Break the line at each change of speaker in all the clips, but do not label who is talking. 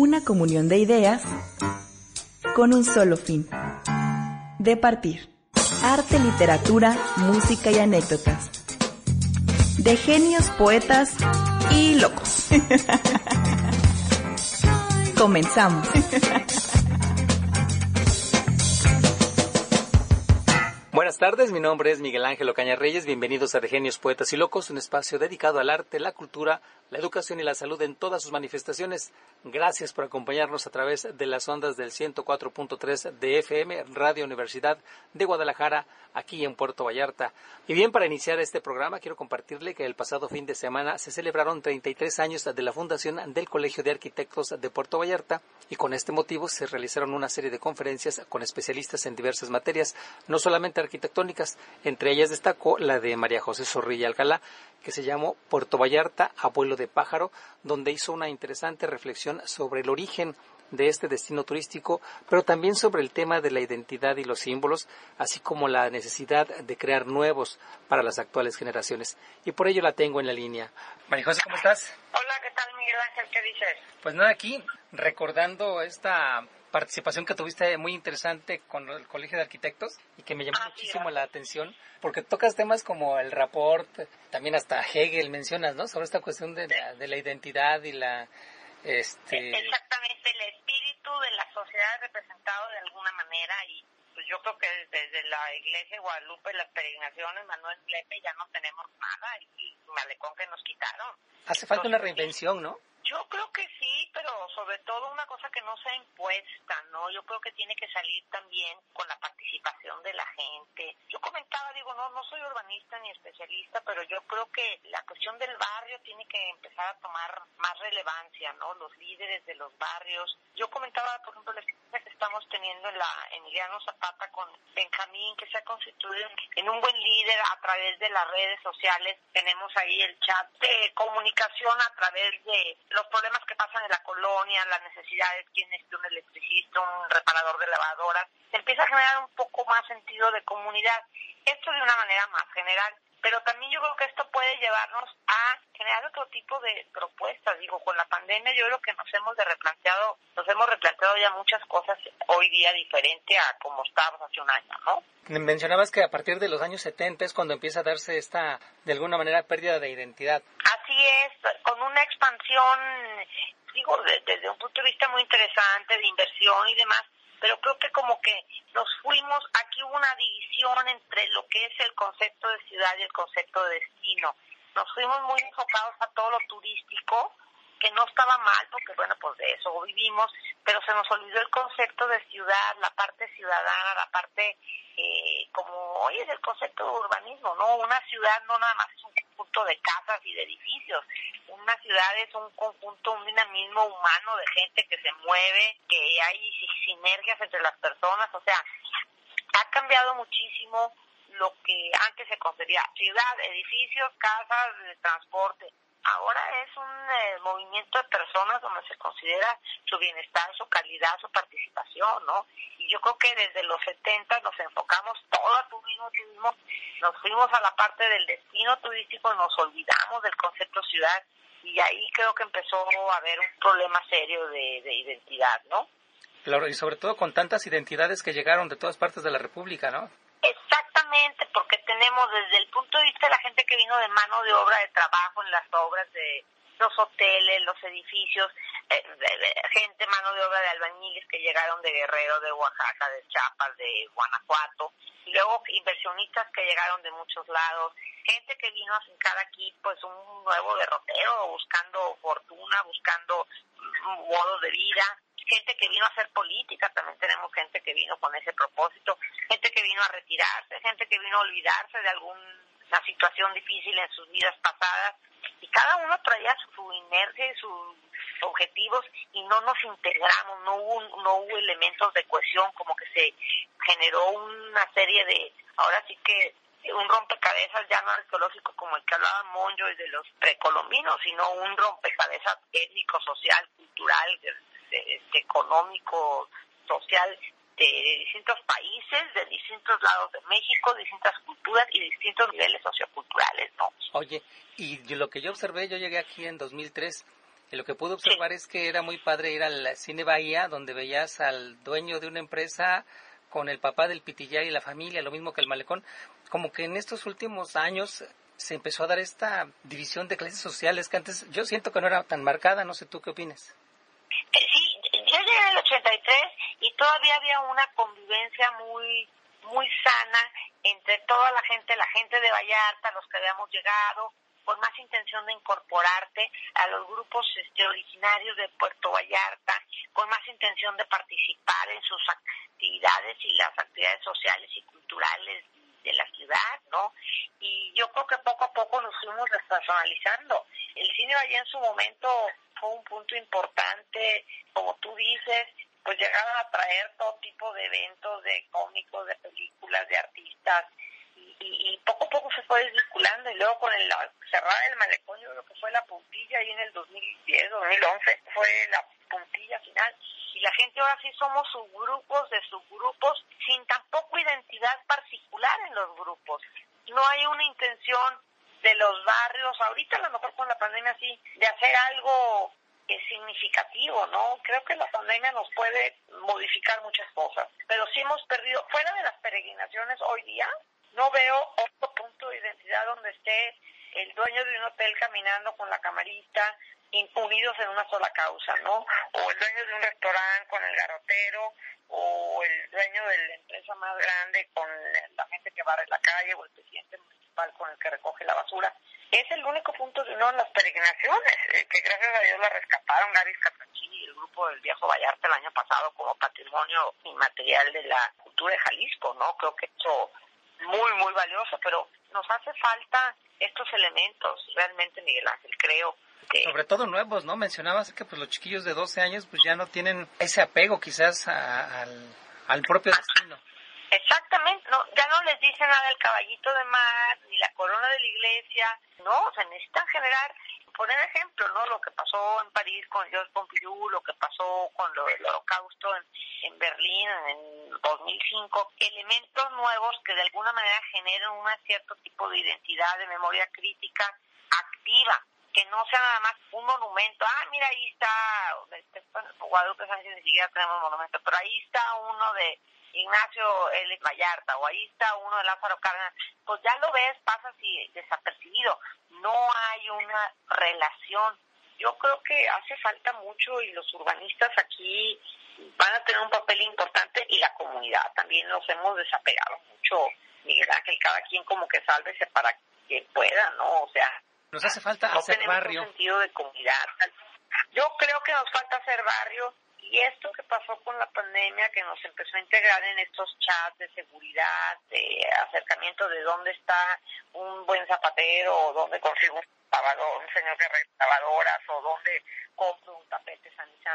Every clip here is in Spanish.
Una comunión de ideas con un solo fin: departir. Arte, literatura, música y anécdotas. De genios, poetas y locos. Comenzamos.
Buenas tardes, mi nombre es Miguel Ángel Ocaña Reyes. Bienvenidos a De Genios, Poetas y Locos, un espacio dedicado al arte, la cultura, la educación y la salud en todas sus manifestaciones. Gracias por acompañarnos a través de las ondas del 104.3 de FM, Radio Universidad de Guadalajara, aquí en Puerto Vallarta. Y bien, para iniciar este programa, quiero compartirle que el pasado fin de semana se celebraron 33 años de la fundación del Colegio de Arquitectos de Puerto Vallarta, y con este motivo se realizaron una serie de conferencias con especialistas en diversas materias, no solamente arquitectónicas. Entre ellas destacó la de María José Zorrilla Alcalá, que se llamó Puerto Vallarta, abuelo de pájaro, donde hizo una interesante reflexión sobre el origen de este destino turístico, pero también sobre el tema de la identidad y los símbolos, así como la necesidad de crear nuevos para las actuales generaciones. Y por ello la tengo en la línea. María José, ¿cómo estás?
Hola, ¿qué tal, Miguel Ángel? ¿Qué dices?
Pues nada, aquí recordando esta participación que tuviste muy interesante con el Colegio de Arquitectos y que me llamó muchísimo la atención, porque tocas temas como el rapport, también hasta Hegel mencionas, ¿no? Sobre esta cuestión de la identidad y la...
Exactamente, el espíritu de la sociedad representado de alguna manera, y pues yo creo que desde la Iglesia de Guadalupe, las peregrinaciones, Manuel Lepe, ya no tenemos nada, y Malecón que nos quitaron.
Hace falta una reinvención, ¿no?
Yo creo que sí, pero sobre todo una cosa que no sea impuesta, ¿no? Yo creo que tiene que salir también con la participación de la gente. Yo comentaba, no soy urbanista ni especialista, pero yo creo que la cuestión del barrio tiene que empezar a tomar más relevancia, ¿no? Los líderes de los barrios. Yo comentaba, por ejemplo, la experiencia que estamos teniendo en la Emiliano Zapata con Benjamín, que se ha constituido en un buen líder a través de las redes sociales. Tenemos ahí el chat de comunicación a través de los problemas que pasan en la colonia, las necesidades, quién necesita un electricista, un reparador de lavadoras. Se empieza a generar un poco más sentido de comunidad. Esto de una manera más general, pero también yo creo que esto puede llevarnos a generar otro tipo de propuestas. Con la pandemia yo creo que nos hemos replanteado ya muchas cosas hoy día diferente a como estábamos hace un año, ¿no?
Mencionabas que a partir de los años 70 es cuando empieza a darse esta, de alguna manera, pérdida de identidad.
Así es, con una expansión, desde un punto de vista muy interesante, de inversión y demás, pero creo que como que nos fuimos, aquí hubo una división entre lo que es el concepto de ciudad y el concepto de destino. Nos fuimos muy enfocados a todo lo turístico, que no estaba mal, porque pues de eso vivimos, pero se nos olvidó el concepto de ciudad, la parte ciudadana, la parte, como hoy es el concepto de urbanismo, ¿no? Una ciudad no nada más es un conjunto de casas y de edificios, una ciudad es un conjunto, un dinamismo humano de gente que se mueve, que hay sinergias entre las personas, o sea, ha cambiado muchísimo lo que antes se concebía, ciudad, edificios, casas, transporte. Ahora es un movimiento de personas donde se considera su bienestar, su calidad, su participación, ¿no? Y yo creo que desde los 70 nos enfocamos todo a turismo, nos fuimos a la parte del destino turístico y nos olvidamos del concepto ciudad, y ahí creo que empezó a haber un problema serio de identidad, ¿no?
Claro, y sobre todo con tantas identidades que llegaron de todas partes de la República, ¿no?
Exactamente, porque tenemos desde el punto de vista de la gente que vino de mano de obra de trabajo en las obras de los hoteles, los edificios, gente, mano de obra de albañiles que llegaron de Guerrero, de Oaxaca, de Chiapas, de Guanajuato, y luego inversionistas que llegaron de muchos lados, gente que vino a fincar aquí pues un nuevo derrotero, buscando fortuna, buscando modos de vida, gente que vino a hacer política, también tenemos gente que vino con ese propósito, gente que vino a retirarse, gente que vino a olvidarse de alguna situación difícil en sus vidas pasadas, y cada uno traía su inercia y sus objetivos, y no nos integramos, no hubo elementos de cohesión, como que se generó una serie de, ahora sí que un rompecabezas ya no arqueológico como el que hablaba Monjo y de los precolombinos, sino un rompecabezas étnico, social, cultural, económico, social, de distintos países, de distintos lados de México, distintas culturas y distintos niveles socioculturales, ¿no?
Oye, y lo que yo observé, yo llegué aquí en 2003, Y lo que pude observar es que era muy padre ir al Cine Bahía, donde veías al dueño de una empresa con el papá del Pitillar y la familia, lo mismo que el Malecón. Como que en estos últimos años se empezó a dar esta división de clases sociales que antes yo siento que no era tan marcada, no sé tú qué opinas.
Sí, yo llegué en el 83 y todavía había una convivencia muy sana entre toda la gente de Vallarta, los que habíamos llegado, con más intención de incorporarte a los grupos originarios de Puerto Vallarta, con más intención de participar en sus actividades y las actividades sociales y culturales de la ciudad, ¿no? Y yo creo que poco a poco nos fuimos despersonalizando. El Cine Bahía en su momento fue un punto importante, como tú dices, pues llegaron a traer todo tipo de eventos, de cómicos, de películas, de artistas, y poco a poco se fue desvinculando, y luego con la cerrada del Malecón, yo creo que fue la puntilla ahí en el 2010, 2011, fue la puntilla final, y la gente ahora sí somos subgrupos de subgrupos, sin tampoco identidad particular en los grupos. No hay una intención de los barrios, ahorita a lo mejor con la pandemia sí, de hacer algo significativo, ¿no? Creo que la pandemia nos puede modificar muchas cosas, pero sí hemos perdido, fuera de las peregrinaciones hoy día, no veo otro punto de identidad donde esté el dueño de un hotel caminando con la camarita, unidos en una sola causa, ¿no? O el dueño de un restaurante con el garrotero, o el dueño de la empresa más grande con la gente que barre la calle, o el presidente municipal con el que recoge la basura. Es el único punto de unión en las peregrinaciones, que gracias a Dios la rescataron Gaby Catrancini y el grupo del Viejo Vallarta el año pasado como patrimonio inmaterial de la cultura de Jalisco, ¿no? Creo que eso muy valioso, pero nos hace falta estos elementos, realmente, Miguel Ángel, creo que...
Sobre todo nuevos, ¿no? Mencionabas que pues los chiquillos de 12 años pues ya no tienen ese apego quizás al propio destino.
Exactamente, no, ya no les dice nada el caballito de mar, ni la corona de la iglesia, no, o sea, necesitan generar, poner ejemplo, ¿no? Lo que pasó en París con Georges Pompidou, lo que pasó con el Holocausto en Berlín en 2005, elementos nuevos que de alguna manera generan un cierto tipo de identidad, de memoria crítica activa, que no sea nada más un monumento. Mira, ahí está Guadalupe Sánchez, ni siquiera tenemos monumento, pero ahí está uno de Ignacio L. Vallarta, o ahí está uno de Lázaro Cárdenas, pues ya lo ves, pasa así desapercibido, no hay una relación. Yo creo que hace falta mucho, y los urbanistas aquí van a tener un papel importante, y la comunidad también. Nos hemos desapegado mucho, Miguel Ángel, cada quien como que sálvese para que pueda, ¿no? O sea,
nos hace falta
no
hacer
tenemos
barrio.
Un sentido de comunidad. Yo creo que nos falta hacer barrio. Y esto que pasó con la pandemia, que nos empezó a integrar en estos chats de seguridad, de acercamiento de dónde está un buen zapatero, o dónde consigo un señor que arregla lavadoras, o dónde compro un tapete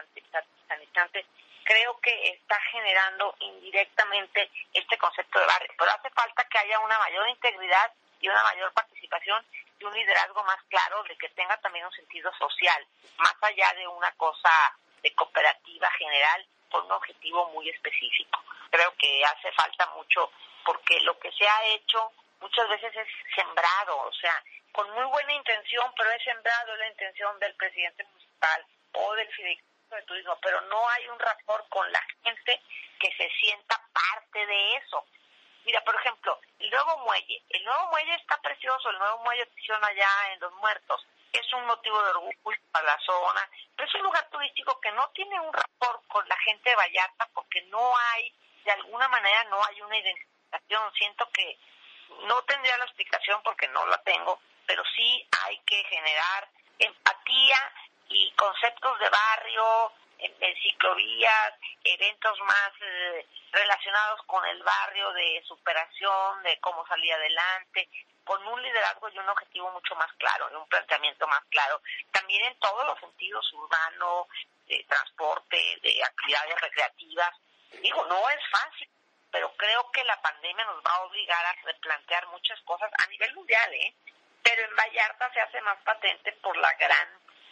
sanitante, creo que está generando indirectamente este concepto de barrio. Pero hace falta que haya una mayor integridad y una mayor participación y un liderazgo más claro, de que tenga también un sentido social, más allá de una cosa de cooperativa general con un objetivo muy específico. Creo que hace falta mucho, porque lo que se ha hecho muchas veces es sembrado, o sea, con muy buena intención, pero es sembrado la intención del presidente municipal o del fideicomiso de turismo, pero no hay un rapport con la gente que se sienta parte de eso. Mira, por ejemplo, el nuevo muelle está precioso, el nuevo muelle que hicieron allá en Los Muertos, es un motivo de orgullo para la zona, pero es un lugar turístico que no tiene un rapport con la gente de Vallarta, porque no hay, de alguna manera no hay una identificación. Siento que no tendría la explicación porque no la tengo, pero sí hay que generar empatía y conceptos de barrio, en ciclovías, eventos más relacionados con el barrio, de superación, de cómo salir adelante, con un liderazgo y un objetivo mucho más claro, y un planteamiento más claro, también en todos los sentidos, urbano, de transporte, de actividades recreativas. Digo, no es fácil, pero creo que la pandemia nos va a obligar a replantear muchas cosas a nivel mundial, pero en Vallarta se hace más patente por la gran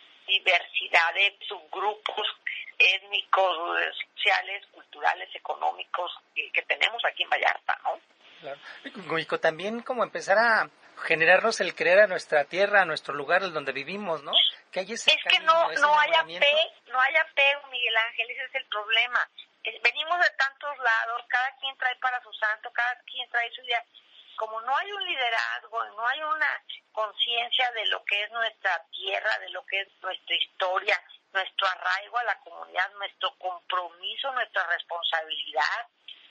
diversidad de subgrupos étnicos, sociales, culturales, económicos que tenemos aquí en Vallarta, ¿no?
Claro. Y también como empezar generarnos el creer a nuestra tierra, a nuestro lugar, en donde vivimos, ¿no? Que hay ese cariño,
no hay apego, Miguel Ángel, ese es el problema. Venimos de tantos lados, cada quien trae para su santo, cada quien trae su idea. Como no hay un liderazgo, no hay una conciencia de lo que es nuestra tierra, de lo que es nuestra historia, nuestro arraigo a la comunidad, nuestro compromiso, nuestra responsabilidad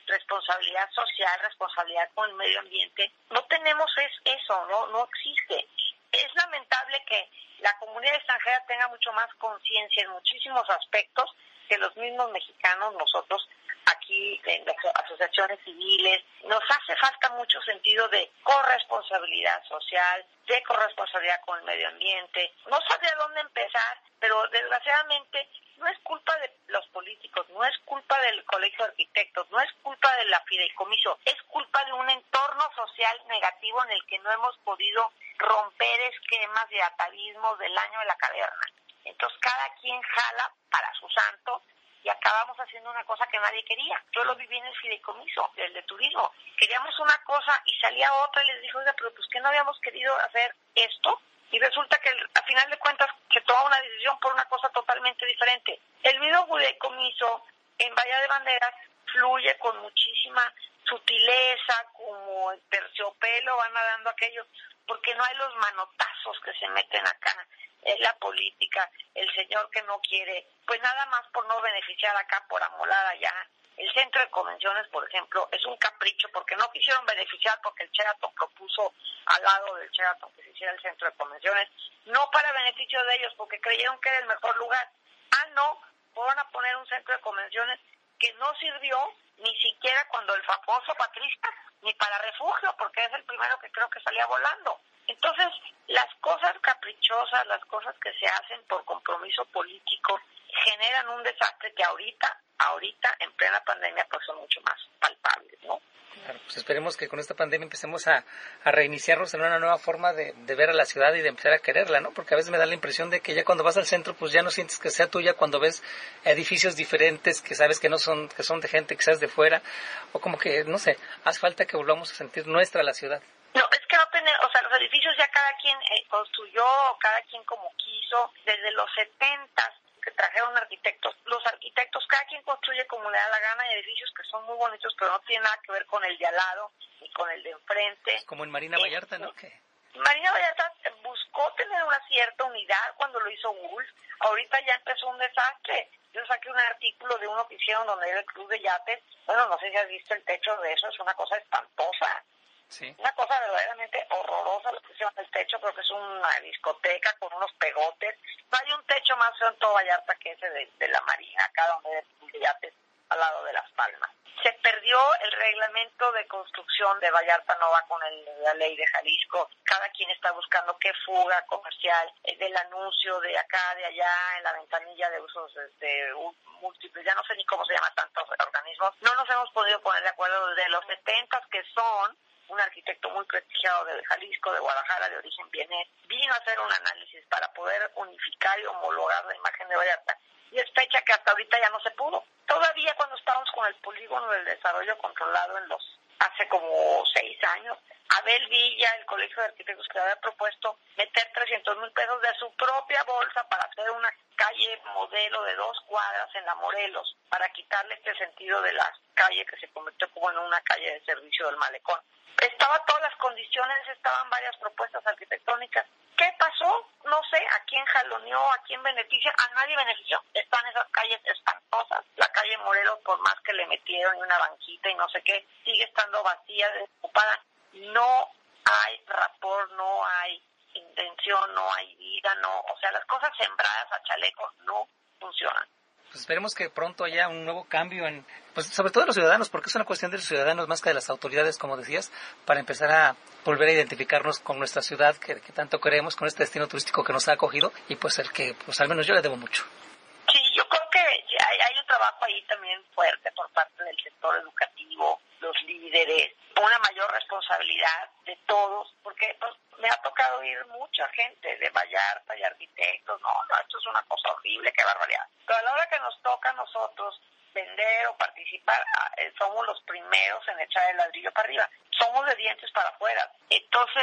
social, responsabilidad con el medio ambiente, no tenemos eso, no existe. Es lamentable que la comunidad extranjera tenga mucho más conciencia en muchísimos aspectos que los mismos mexicanos, nosotros aquí en las asociaciones civiles. Nos hace falta mucho sentido de corresponsabilidad social, de corresponsabilidad con el medio ambiente. No sabría dónde empezar, pero desgraciadamente no es culpa de los políticos, no es culpa del Colegio de Arquitectos, no es culpa de la fideicomiso, es culpa de un entorno social negativo en el que no hemos podido romper esquemas de atavismos del año de la caverna. Entonces cada quien jala para su santo y acabamos haciendo una cosa que nadie quería. Yo lo viví en el fideicomiso, el de turismo. Queríamos una cosa y salía otra y les dije, oiga, pero pues que no habíamos querido hacer esto. Y resulta que a final de cuentas se toma una decisión por una cosa totalmente diferente. El mismo fideicomiso en Bahía de Banderas fluye con muchísima sutileza, como el terciopelo van nadando aquellos, porque no hay los manotazos que se meten acá en la política, el señor que no quiere, pues nada más por no beneficiar acá, por amolar allá. El centro de convenciones, por ejemplo, es un capricho porque no quisieron beneficiar porque el Sheraton propuso al lado del Sheraton que se hiciera el centro de convenciones, no para beneficio de ellos porque creyeron que era el mejor lugar. No, fueron a poner un centro de convenciones que no sirvió ni siquiera cuando el famoso Patricia, ni para refugio, porque es el primero que creo que salía volando. Entonces, las cosas caprichosas, las cosas que se hacen por compromiso político, generan un desastre que ahorita, en plena pandemia, pues son mucho más palpables, ¿no?
Claro, pues esperemos que con esta pandemia empecemos a reiniciarnos en una nueva forma de ver a la ciudad y de empezar a quererla, ¿no? Porque a veces me da la impresión de que ya cuando vas al centro, pues ya no sientes que sea tuya, cuando ves edificios diferentes, que sabes que son de gente quizás de fuera, o como que, no sé, hace falta que volvamos a sentir nuestra la ciudad.
No, es que no tenemos, o sea, los edificios ya cada quien construyó, cada quien como quiso, desde los 70 que trajeron arquitectos. Los arquitectos, cada quien construye como le da la gana, hay edificios que son muy bonitos, pero no tienen nada que ver con el de al lado, ni con el de enfrente.
Es como en Marina Vallarta, ¿no?
Marina Vallarta buscó tener una cierta unidad cuando lo hizo Wolf. Ahorita ya empezó un desastre. Yo saqué un artículo de uno que hicieron donde era el club de yates. Bueno, no sé si has visto el techo de eso, es una cosa espantosa.
Sí.
Una cosa verdaderamente horrorosa lo que hicieron el techo, creo que es una discoteca con unos pegotes. No hay un techo más feo en todo Vallarta que ese de la Marina, acá donde es el yates, al lado de Las Palmas. Se perdió el reglamento de construcción de Vallarta, no va con la ley de Jalisco. Cada quien está buscando qué fuga comercial del anuncio de acá, de allá, en la ventanilla de usos múltiples. Ya no sé ni cómo se llaman tantos organismos. No nos hemos podido poner de acuerdo desde los 70, que son un arquitecto muy prestigiado de Jalisco, de Guadalajara, de origen vienés, vino a hacer un análisis para poder unificar y homologar la imagen de Vallarta. Y es fecha que hasta ahorita ya no se pudo. Todavía cuando estábamos con el polígono del desarrollo controlado hace como 6 años, Abel Villa, el Colegio de Arquitectos, que había propuesto meter 300,000 pesos de su propia bolsa para hacer una calle modelo de 2 cuadras en la Morelos, para quitarle este sentido de la calle que se convirtió como en una calle de servicio del malecón. Estaban todas las condiciones, estaban varias propuestas arquitectónicas. ¿Qué pasó? No sé, ¿a quién jaloneó? ¿A quién beneficia? A nadie benefició. Están esas calles espantosas. La calle Morelos, por más que le metieron una banquita y no sé qué, sigue estando vacía, desocupada. No hay rapport, no hay intención, no hay vida, no. O sea, las cosas sembradas a chaleco no funcionan.
Pues esperemos que pronto haya un nuevo cambio pues sobre todo los ciudadanos, porque es una cuestión de los ciudadanos más que de las autoridades, como decías, para empezar a volver a identificarnos con nuestra ciudad que tanto queremos, con este destino turístico que nos ha acogido y pues el que pues al menos yo le debo mucho.
Sí, yo creo que hay un trabajo ahí también fuerte por parte del sector educativo, los líderes, una mayor responsabilidad de todos, porque pues, me ha tocado ir mucha gente de Vallarta y arquitectos, no, esto es una cosa horrible, qué barbaridad. Pero a la hora que nos toca a nosotros vender o participar, somos los primeros en echar el ladrillo para arriba, somos de dientes para afuera. Entonces,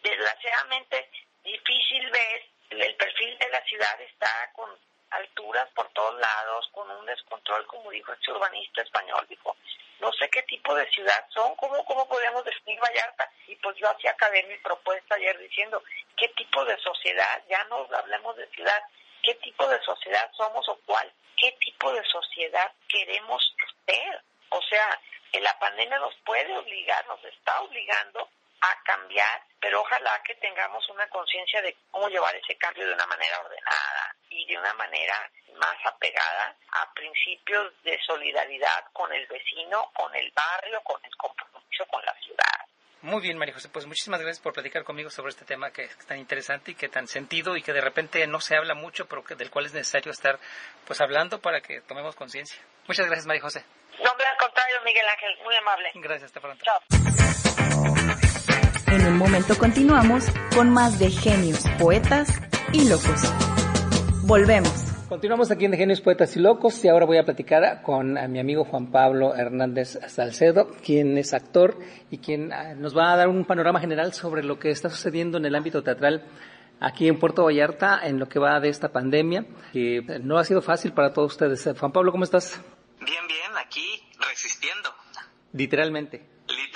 desgraciadamente difícil ves, el perfil de la ciudad está con alturas por todos lados, con un descontrol, como dijo este urbanista español, dijo, no sé qué tipo de ciudad son, cómo podemos definir Vallarta, y pues yo así acabé mi propuesta ayer diciendo, ¿qué tipo de sociedad? Ya no hablemos de ciudad, ¿qué tipo de sociedad somos o qué tipo de sociedad queremos ser? O sea, la pandemia nos puede obligar, nos está obligando a cambiar, pero ojalá que tengamos una conciencia de cómo llevar ese cambio de una manera ordenada y de una manera más apegada a principios de solidaridad con el vecino, con el barrio, con el compromiso con la ciudad.
Muy bien, María José, pues muchísimas gracias por platicar conmigo sobre este tema que es tan interesante y que tan sentido y que de repente no se habla mucho, pero del cual es necesario estar pues hablando para que tomemos conciencia. Muchas gracias, María José.
No, al contrario, Miguel Ángel, muy amable.
Gracias, hasta pronto.
Chao.
En un momento continuamos con más de Genios, Poetas y Locos. Volvemos.
Continuamos aquí en De Genios, Poetas y Locos y ahora voy a platicar con mi amigo Juan Pablo Hernández Salcedo, quien es actor y quien nos va a dar un panorama general sobre lo que está sucediendo en el ámbito teatral aquí en Puerto Vallarta en lo que va de esta pandemia, que no ha sido fácil para todos ustedes. Juan Pablo, ¿cómo estás?
Bien, aquí resistiendo.
Literalmente,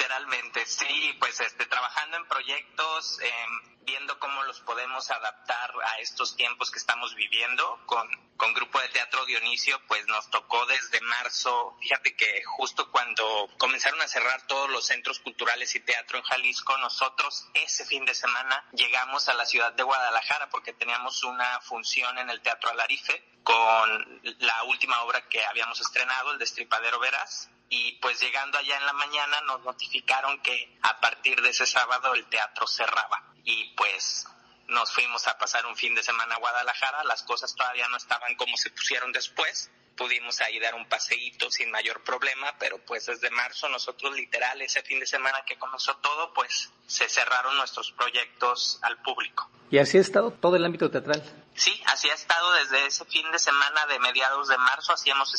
sí, pues trabajando en proyectos, viendo cómo los podemos adaptar a estos tiempos que estamos viviendo. Con Grupo de Teatro Dionisio, pues nos tocó desde marzo, fíjate que justo cuando comenzaron a cerrar todos los centros culturales y teatro en Jalisco, nosotros ese fin de semana llegamos a la ciudad de Guadalajara porque teníamos una función en el Teatro Alarife con la última obra que habíamos estrenado, El Destripadero Veraz. Y pues llegando allá en la mañana nos notificaron que a partir de ese sábado el teatro cerraba. Y pues nos fuimos a pasar un fin de semana a Guadalajara, las cosas todavía no estaban como se pusieron después. Pudimos ahí dar un paseíto sin mayor problema, pero pues desde marzo nosotros literal ese fin de semana que comenzó todo, pues se cerraron nuestros proyectos al público.
Y así ha estado todo el ámbito teatral.
Sí, así ha estado desde ese fin de semana de mediados de marzo, así han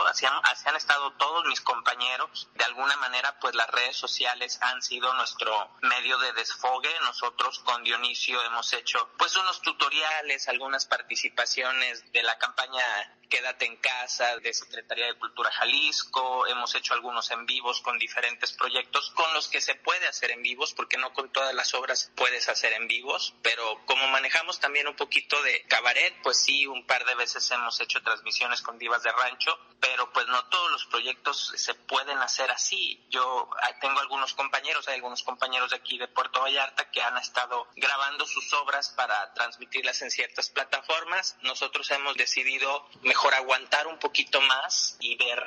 estado todos mis compañeros. De alguna manera, pues las redes sociales han sido nuestro medio de desfogue. Nosotros con Dionisio hemos hecho pues unos tutoriales, algunas participaciones de la campaña Quédate en Casa de Secretaría de Cultura Jalisco, hemos hecho algunos en vivos con diferentes proyectos con los que se puede hacer en vivos, porque no con todas las obras puedes hacer en vivos, pero como manejamos también un poquito de cabaret, pues sí, un par de veces hemos hecho transmisiones con divas de rancho, pero pues no todos los proyectos se pueden hacer así. Yo tengo hay algunos compañeros de aquí de Puerto Vallarta que han estado grabando sus obras para transmitirlas en ciertas plataformas. Nosotros hemos decidido mejor aguantar un poquito más y ver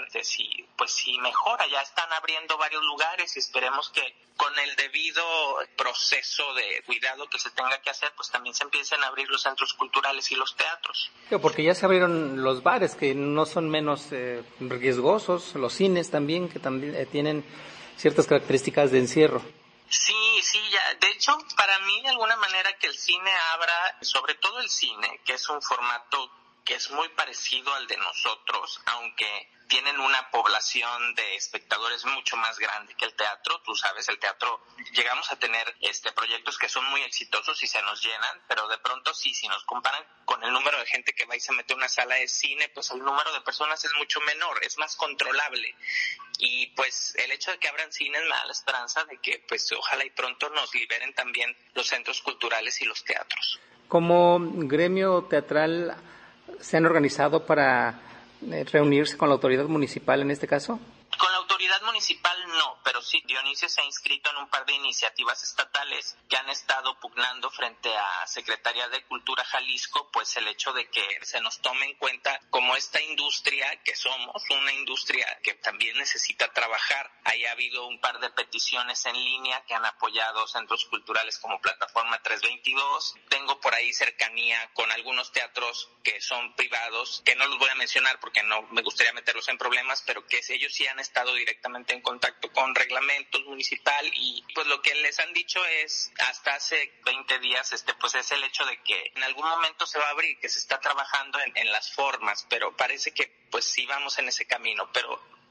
si mejora. Ya están abriendo varios lugares y esperemos que con el debido proceso de cuidado que se tenga que hacer, pues también se empiecen a abrir los centros culturales y los teatros.
Porque ya se abrieron los bares, que no son menos riesgosos, los cines también, que también tienen ciertas características de encierro.
Sí, ya. De hecho, para mí, de alguna manera, que el cine abra, sobre todo el cine, que es un formato que es muy parecido al de nosotros, aunque tienen una población de espectadores mucho más grande que el teatro. Tú sabes, el teatro, llegamos a tener proyectos que son muy exitosos y se nos llenan, pero de pronto sí, si nos comparan con el número de gente que va y se mete a una sala de cine, pues el número de personas es mucho menor, es más controlable. Y pues el hecho de que abran cines me da la esperanza de que pues ojalá y pronto nos liberen también los centros culturales y los teatros.
Como gremio teatral, ¿se han organizado para reunirse con la autoridad municipal en este caso?
Con la autoridad municipal no, pero sí, Dionisio se ha inscrito en un par de iniciativas estatales que han estado pugnando frente a Secretaría de Cultura Jalisco, pues el hecho de que se nos tome en cuenta como esta industria que somos, una industria que también necesita trabajar. Ahí ha habido un par de peticiones en línea que han apoyado centros culturales como Plataforma 322. Tengo por ahí cercanía con algunos teatros que son privados, que no los voy a mencionar porque no me gustaría meterlos en problemas, pero que ellos sí han estado directamente en contacto con reglamentos municipal y pues lo que les han dicho es hasta hace 20 días pues es el hecho de que en algún momento se va a abrir, que se está trabajando en las formas, pero parece que pues sí vamos en ese camino, pero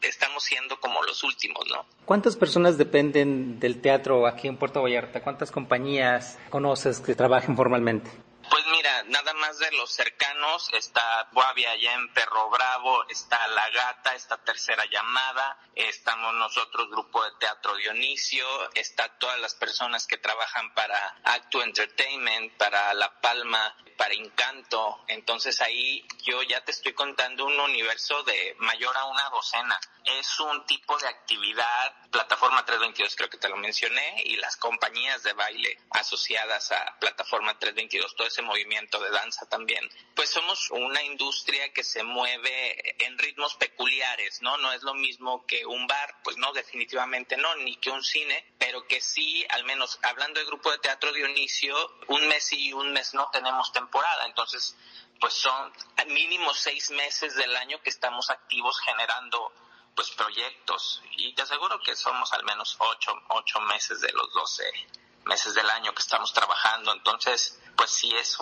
estamos siendo como los últimos, ¿no?
¿Cuántas personas dependen del teatro aquí en Puerto Vallarta? ¿Cuántas compañías conoces que trabajen formalmente?
Pues mira, nada más de los cercanos, está Boavia allá en Perro Bravo, está La Gata, está Tercera Llamada, estamos nosotros, Grupo de Teatro Dionisio, está todas las personas que trabajan para Actu Entertainment, para La Palma, para Encanto. Entonces ahí yo ya te estoy contando un universo de mayor a una docena. Es un tipo de actividad, Plataforma 322 creo que te lo mencioné, y las compañías de baile asociadas a Plataforma 322, todo ese movimiento de danza también. Pues somos una industria que se mueve en ritmos peculiares, ¿no? No es lo mismo que un bar, pues no, definitivamente no, ni que un cine, pero que sí, al menos hablando del Grupo de Teatro Dionisio, un mes sí y un mes no tenemos temporada, entonces pues son mínimo 6 meses del año que estamos activos generando pues proyectos, y te aseguro que somos al menos 8 meses de los 12 meses del año que estamos trabajando, entonces pues sí es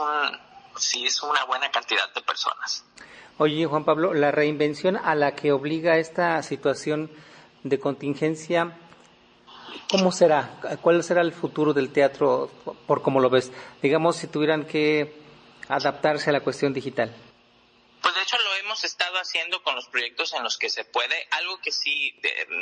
una buena cantidad de personas.
Oye, Juan Pablo, la reinvención a la que obliga esta situación de contingencia, ¿cómo será? ¿Cuál será el futuro del teatro por cómo lo ves? Digamos, si tuvieran que adaptarse a la cuestión digital.
Pues de hecho lo hemos estado haciendo con los proyectos en los que se puede. Algo que sí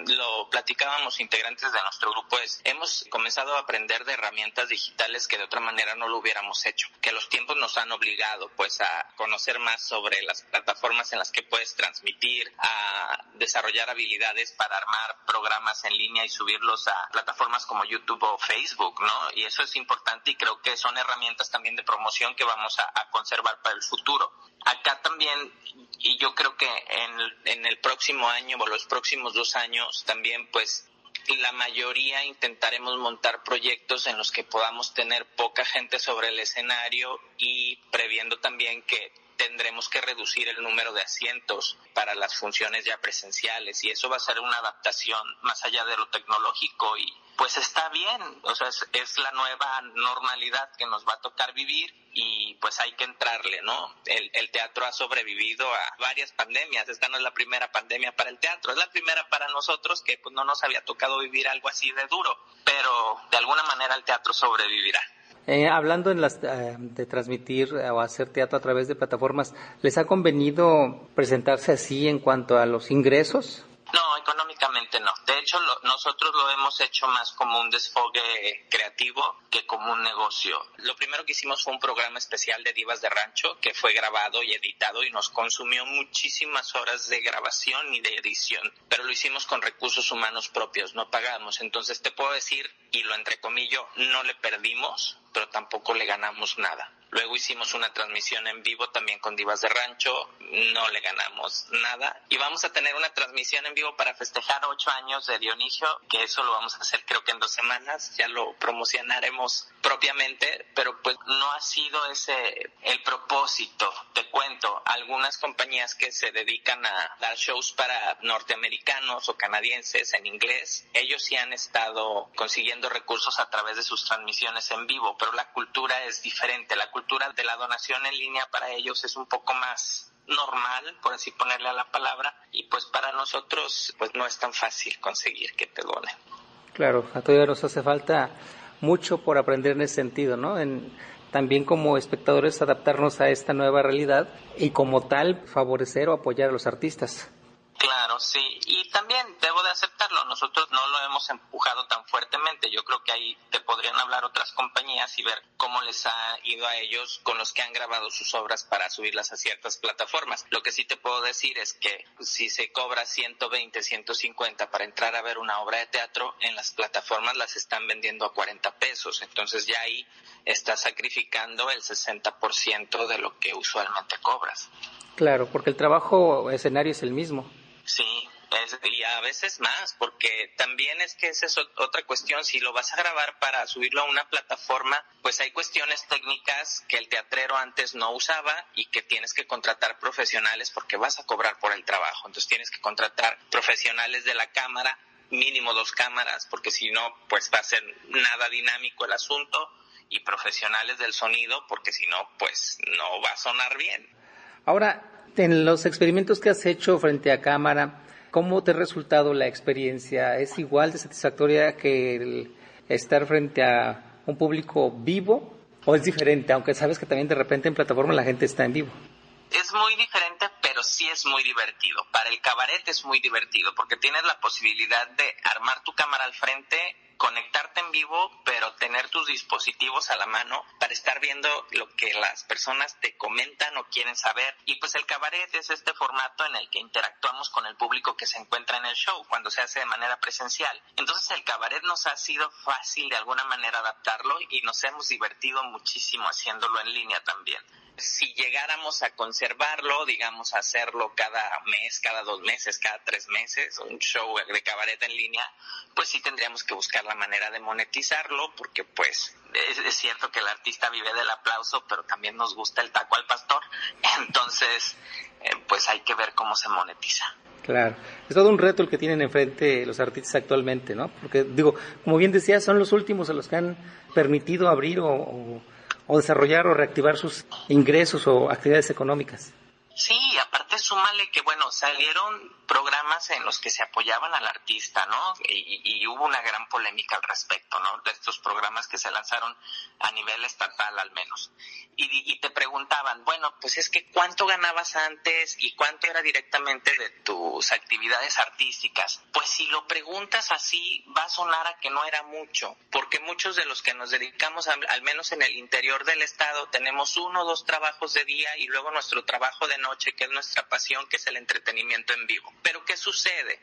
lo platicábamos integrantes de nuestro grupo es, hemos comenzado a aprender de herramientas digitales que de otra manera no lo hubiéramos hecho, que los tiempos nos han obligado pues a conocer más sobre las plataformas en las que puedes transmitir, a desarrollar habilidades para armar programas en línea y subirlos a plataformas como YouTube o Facebook, ¿no? Y eso es importante y creo que son herramientas también de promoción que vamos a conservar para el futuro. Acá también, y yo creo que en el próximo año o los próximos 2 años también, pues la mayoría intentaremos montar proyectos en los que podamos tener poca gente sobre el escenario y previendo también que tendremos que reducir el número de asientos para las funciones ya presenciales, y eso va a ser una adaptación más allá de lo tecnológico, y pues está bien, o sea, es la nueva normalidad que nos va a tocar vivir y pues hay que entrarle, ¿no? El teatro ha sobrevivido a varias pandemias, esta no es la primera pandemia para el teatro, es la primera para nosotros que pues no nos había tocado vivir algo así de duro, pero de alguna manera el teatro sobrevivirá.
Hablando de transmitir o hacer teatro a través de plataformas, ¿les ha convenido presentarse así en cuanto a los ingresos?
No, económicamente no. De hecho, nosotros lo hemos hecho más como un desfogue creativo que como un negocio. Lo primero que hicimos fue un programa especial de Divas de Rancho que fue grabado y editado y nos consumió muchísimas horas de grabación y de edición, pero lo hicimos con recursos humanos propios, no pagamos. Entonces te puedo decir, y lo entrecomillo, no le perdimos, pero tampoco le ganamos nada. Luego hicimos una transmisión en vivo también con Divas de Rancho, no le ganamos nada. Y vamos a tener una transmisión en vivo para festejar 8 años de Dionisio, que eso lo vamos a hacer creo que en 2 semanas, ya lo promocionaremos propiamente, pero pues no ha sido ese el propósito. Te cuento, algunas compañías que se dedican a dar shows para norteamericanos o canadienses en inglés, ellos sí han estado consiguiendo recursos a través de sus transmisiones en vivo, pero la cultura es diferente. La cultura de la donación en línea para ellos es un poco más normal, por así ponerle a la palabra, y pues para nosotros pues no es tan fácil conseguir que te donen.
Claro, a todavía nos hace falta mucho por aprender en ese sentido, ¿no? También como espectadores adaptarnos a esta nueva realidad y como tal favorecer o apoyar a los artistas.
Claro, sí, y también debo de aceptarlo, nosotros no lo hemos empujado tan fuertemente, yo creo que ahí te podrían hablar otras compañías y ver cómo les ha ido a ellos con los que han grabado sus obras para subirlas a ciertas plataformas. Lo que sí te puedo decir es que si se cobra 120, 150 para entrar a ver una obra de teatro, en las plataformas las están vendiendo a 40 pesos, entonces ya ahí estás sacrificando el 60% de lo que usualmente cobras.
Claro, porque el trabajo escenario es el mismo.
Sí, y a veces más, porque también es que esa es otra cuestión. Si lo vas a grabar para subirlo a una plataforma, pues hay cuestiones técnicas que el teatrero antes no usaba y que tienes que contratar profesionales porque vas a cobrar por el trabajo. Entonces tienes que contratar profesionales de la cámara, mínimo 2 cámaras, porque si no, pues va a ser nada dinámico el asunto, y profesionales del sonido, porque si no, pues no va a sonar bien.
Ahora, en los experimentos que has hecho frente a cámara, ¿Cómo te ha resultado la experiencia? ¿Es igual de satisfactoria que el estar frente a un público vivo o es diferente? Aunque sabes que también de repente en plataforma la gente está en vivo.
Es muy diferente, pero sí es muy divertido. Para el cabaret es muy divertido porque tienes la posibilidad de armar tu cámara al frente, conectarte en vivo, pero tener tus dispositivos a la mano para estar viendo lo que las personas te comentan o quieren saber. Y pues el cabaret es este formato en el que interactuamos con el público que se encuentra en el show cuando se hace de manera presencial. Entonces el cabaret nos ha sido fácil de alguna manera adaptarlo y nos hemos divertido muchísimo haciéndolo en línea también. Si llegáramos a conservarlo, digamos, hacerlo cada mes, cada 2 meses, cada 3 meses, un show de cabaret en línea, pues sí tendríamos que buscar la manera de monetizarlo, porque pues es cierto que el artista vive del aplauso, pero también nos gusta el taco al pastor, entonces pues hay que ver cómo se monetiza.
Claro, es todo un reto el que tienen enfrente los artistas actualmente, ¿no? Porque digo, como bien decías, son los últimos a los que han permitido abrir o desarrollar o reactivar sus ingresos o actividades económicas.
Sí, aparte súmale que, bueno, salieron programas en los que se apoyaban al artista, ¿no? Y hubo una gran polémica al respecto, ¿no? De estos programas que se lanzaron a nivel estatal al menos. Y te preguntaban, bueno, pues es que ¿cuánto ganabas antes y cuánto era directamente de tus actividades artísticas? Pues si lo preguntas así, va a sonar a que no era mucho, porque muchos de los que nos dedicamos, al menos en el interior del estado, tenemos 1 o 2 trabajos de día y luego nuestro trabajo de noche, que es nuestra pasión, que es el entretenimiento en vivo. Pero ¿qué sucede?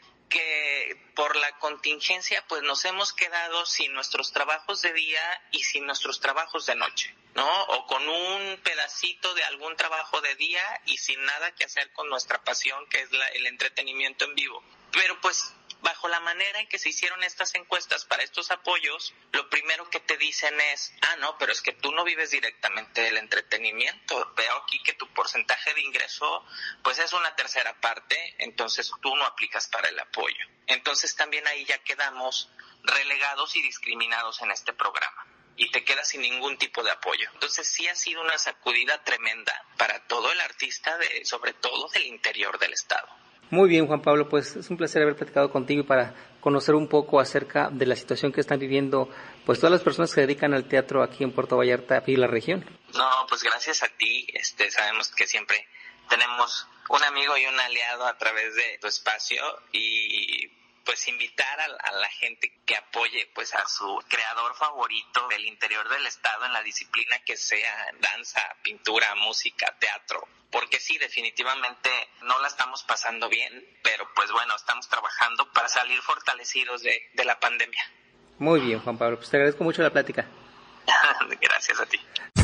Que por la contingencia pues nos hemos quedado sin nuestros trabajos de día y sin nuestros trabajos de noche, ¿no? O con un pedacito de algún trabajo de día y sin nada que hacer con nuestra pasión, que es el entretenimiento en vivo. Pero pues bajo la manera en que se hicieron estas encuestas para estos apoyos, lo primero que te dicen es, no, pero es que tú no vives directamente del entretenimiento. Veo aquí que tu porcentaje de ingreso pues es una tercera parte, entonces tú no aplicas para el apoyo. Entonces también ahí ya quedamos relegados y discriminados en este programa y te quedas sin ningún tipo de apoyo. Entonces sí ha sido una sacudida tremenda para todo el artista, sobre todo del interior del estado.
Muy bien, Juan Pablo, pues es un placer haber platicado contigo y para conocer un poco acerca de la situación que están viviendo pues todas las personas que se dedican al teatro aquí en Puerto Vallarta y la región.
No, pues gracias a ti, sabemos que siempre tenemos un amigo y un aliado a través de tu espacio y pues invitar a la gente que apoye pues a su creador favorito del interior del estado en la disciplina que sea, danza, pintura, música, teatro. Porque sí, definitivamente no la estamos pasando bien, pero pues bueno, estamos trabajando para salir fortalecidos de la pandemia.
Muy bien, Juan Pablo, pues te agradezco mucho la plática.
Gracias a ti.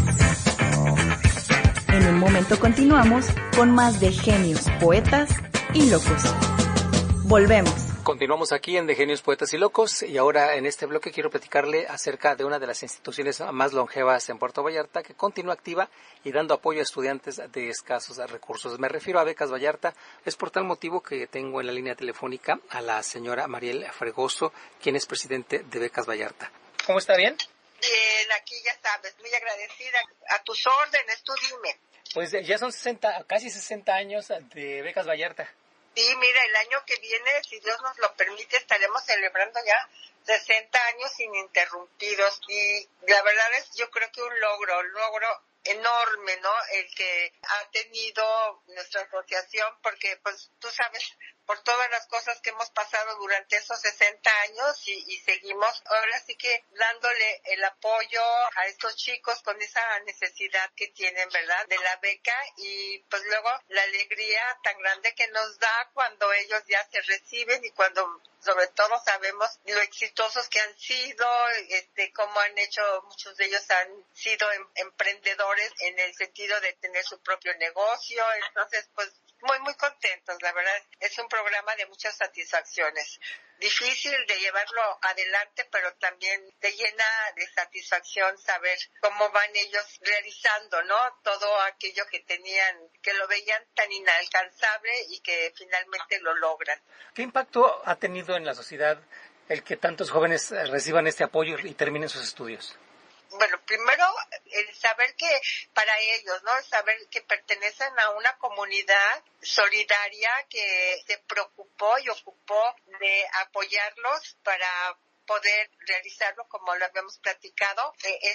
En un momento continuamos con más de Genios, Poetas y Locos. Volvemos.
Continuamos aquí en De Genios, Poetas y Locos y ahora en este bloque quiero platicarle acerca de una de las instituciones más longevas en Puerto Vallarta que continúa activa y dando apoyo a estudiantes de escasos recursos. Me refiero a Becas Vallarta. Es por tal motivo que tengo en la línea telefónica a la señora Mariel Fregoso, quien es presidente de Becas Vallarta. ¿Cómo está? ¿Bien?
Bien, aquí ya sabes, muy agradecida. A tus órdenes, tú dime.
Pues ya son casi 60 años de Becas Vallarta.
Sí, mira, el año que viene, si Dios nos lo permite, estaremos celebrando ya 60 años ininterrumpidos y la verdad es, yo creo que un logro enorme, ¿no? El que ha tenido nuestra asociación, porque pues tú sabes, por todas las cosas que hemos pasado durante esos 60 años y seguimos ahora sí que dándole el apoyo a estos chicos con esa necesidad que tienen, ¿verdad? De la beca y pues luego la alegría tan grande que nos da cuando ellos ya se reciben y cuando sobre todo sabemos lo exitosos que han sido, cómo han hecho, muchos de ellos han sido emprendedores en el sentido de tener su propio negocio, entonces pues muy, muy contentos, la verdad, es un programa de muchas satisfacciones. Difícil de llevarlo adelante, pero también te llena de satisfacción saber cómo van ellos realizando, ¿no? Todo aquello que tenían, que lo veían tan inalcanzable y que finalmente lo logran.
¿Qué impacto ha tenido en la sociedad el que tantos jóvenes reciban este apoyo y terminen sus estudios?
bueno, primero el saber que para ellos, ¿no? El saber que pertenecen a una comunidad solidaria que se preocupó y ocupó de apoyarlos para poder realizarlo como lo habíamos platicado,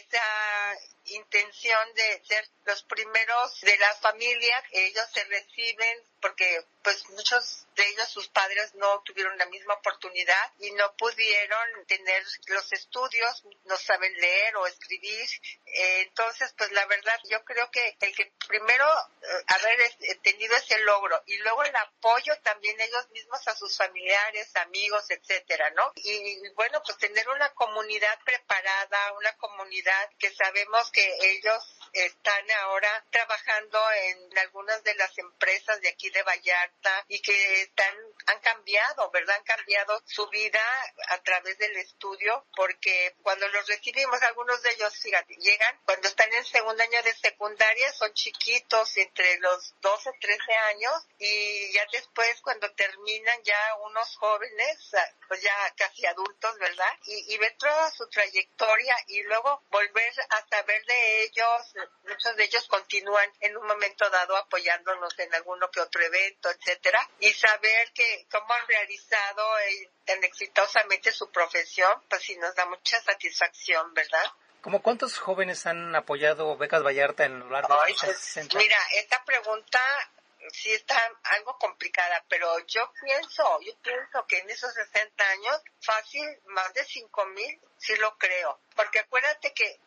esa intención de ser los primeros de la familia. Ellos se reciben porque pues muchos de ellos, sus padres no tuvieron la misma oportunidad y no pudieron tener los estudios, no saben leer o escribir. Entonces, pues la verdad, yo creo que el que primero haber tenido ese logro y luego el apoyo también ellos mismos a sus familiares, amigos, etcétera, ¿no? Y bueno, pues tener una comunidad preparada, una comunidad que sabemos que ellos están ahora trabajando en algunas de las empresas de aquí de Vallarta y que han cambiado, ¿verdad? Han cambiado su vida a través del estudio, porque cuando los recibimos, algunos de ellos, fíjate, llegan cuando están en segundo año de secundaria, son chiquitos, entre los 12, 13 años, y ya después cuando terminan ya unos jóvenes, pues ya casi adultos, ¿verdad? Y ver toda su trayectoria y luego volver a saber de ellos. Muchos de ellos continúan en un momento dado apoyándonos en alguno que otro evento, etcétera, y saber que cómo han realizado tan exitosamente su profesión, pues sí nos da mucha satisfacción, ¿verdad?
¿Cómo cuántos jóvenes han apoyado Becas Vallarta en lo largo de estos 60 años?
Mira, esta pregunta sí está algo complicada, pero yo pienso que en esos 60 años, fácil, más de 5,000, sí lo creo, porque acuérdate que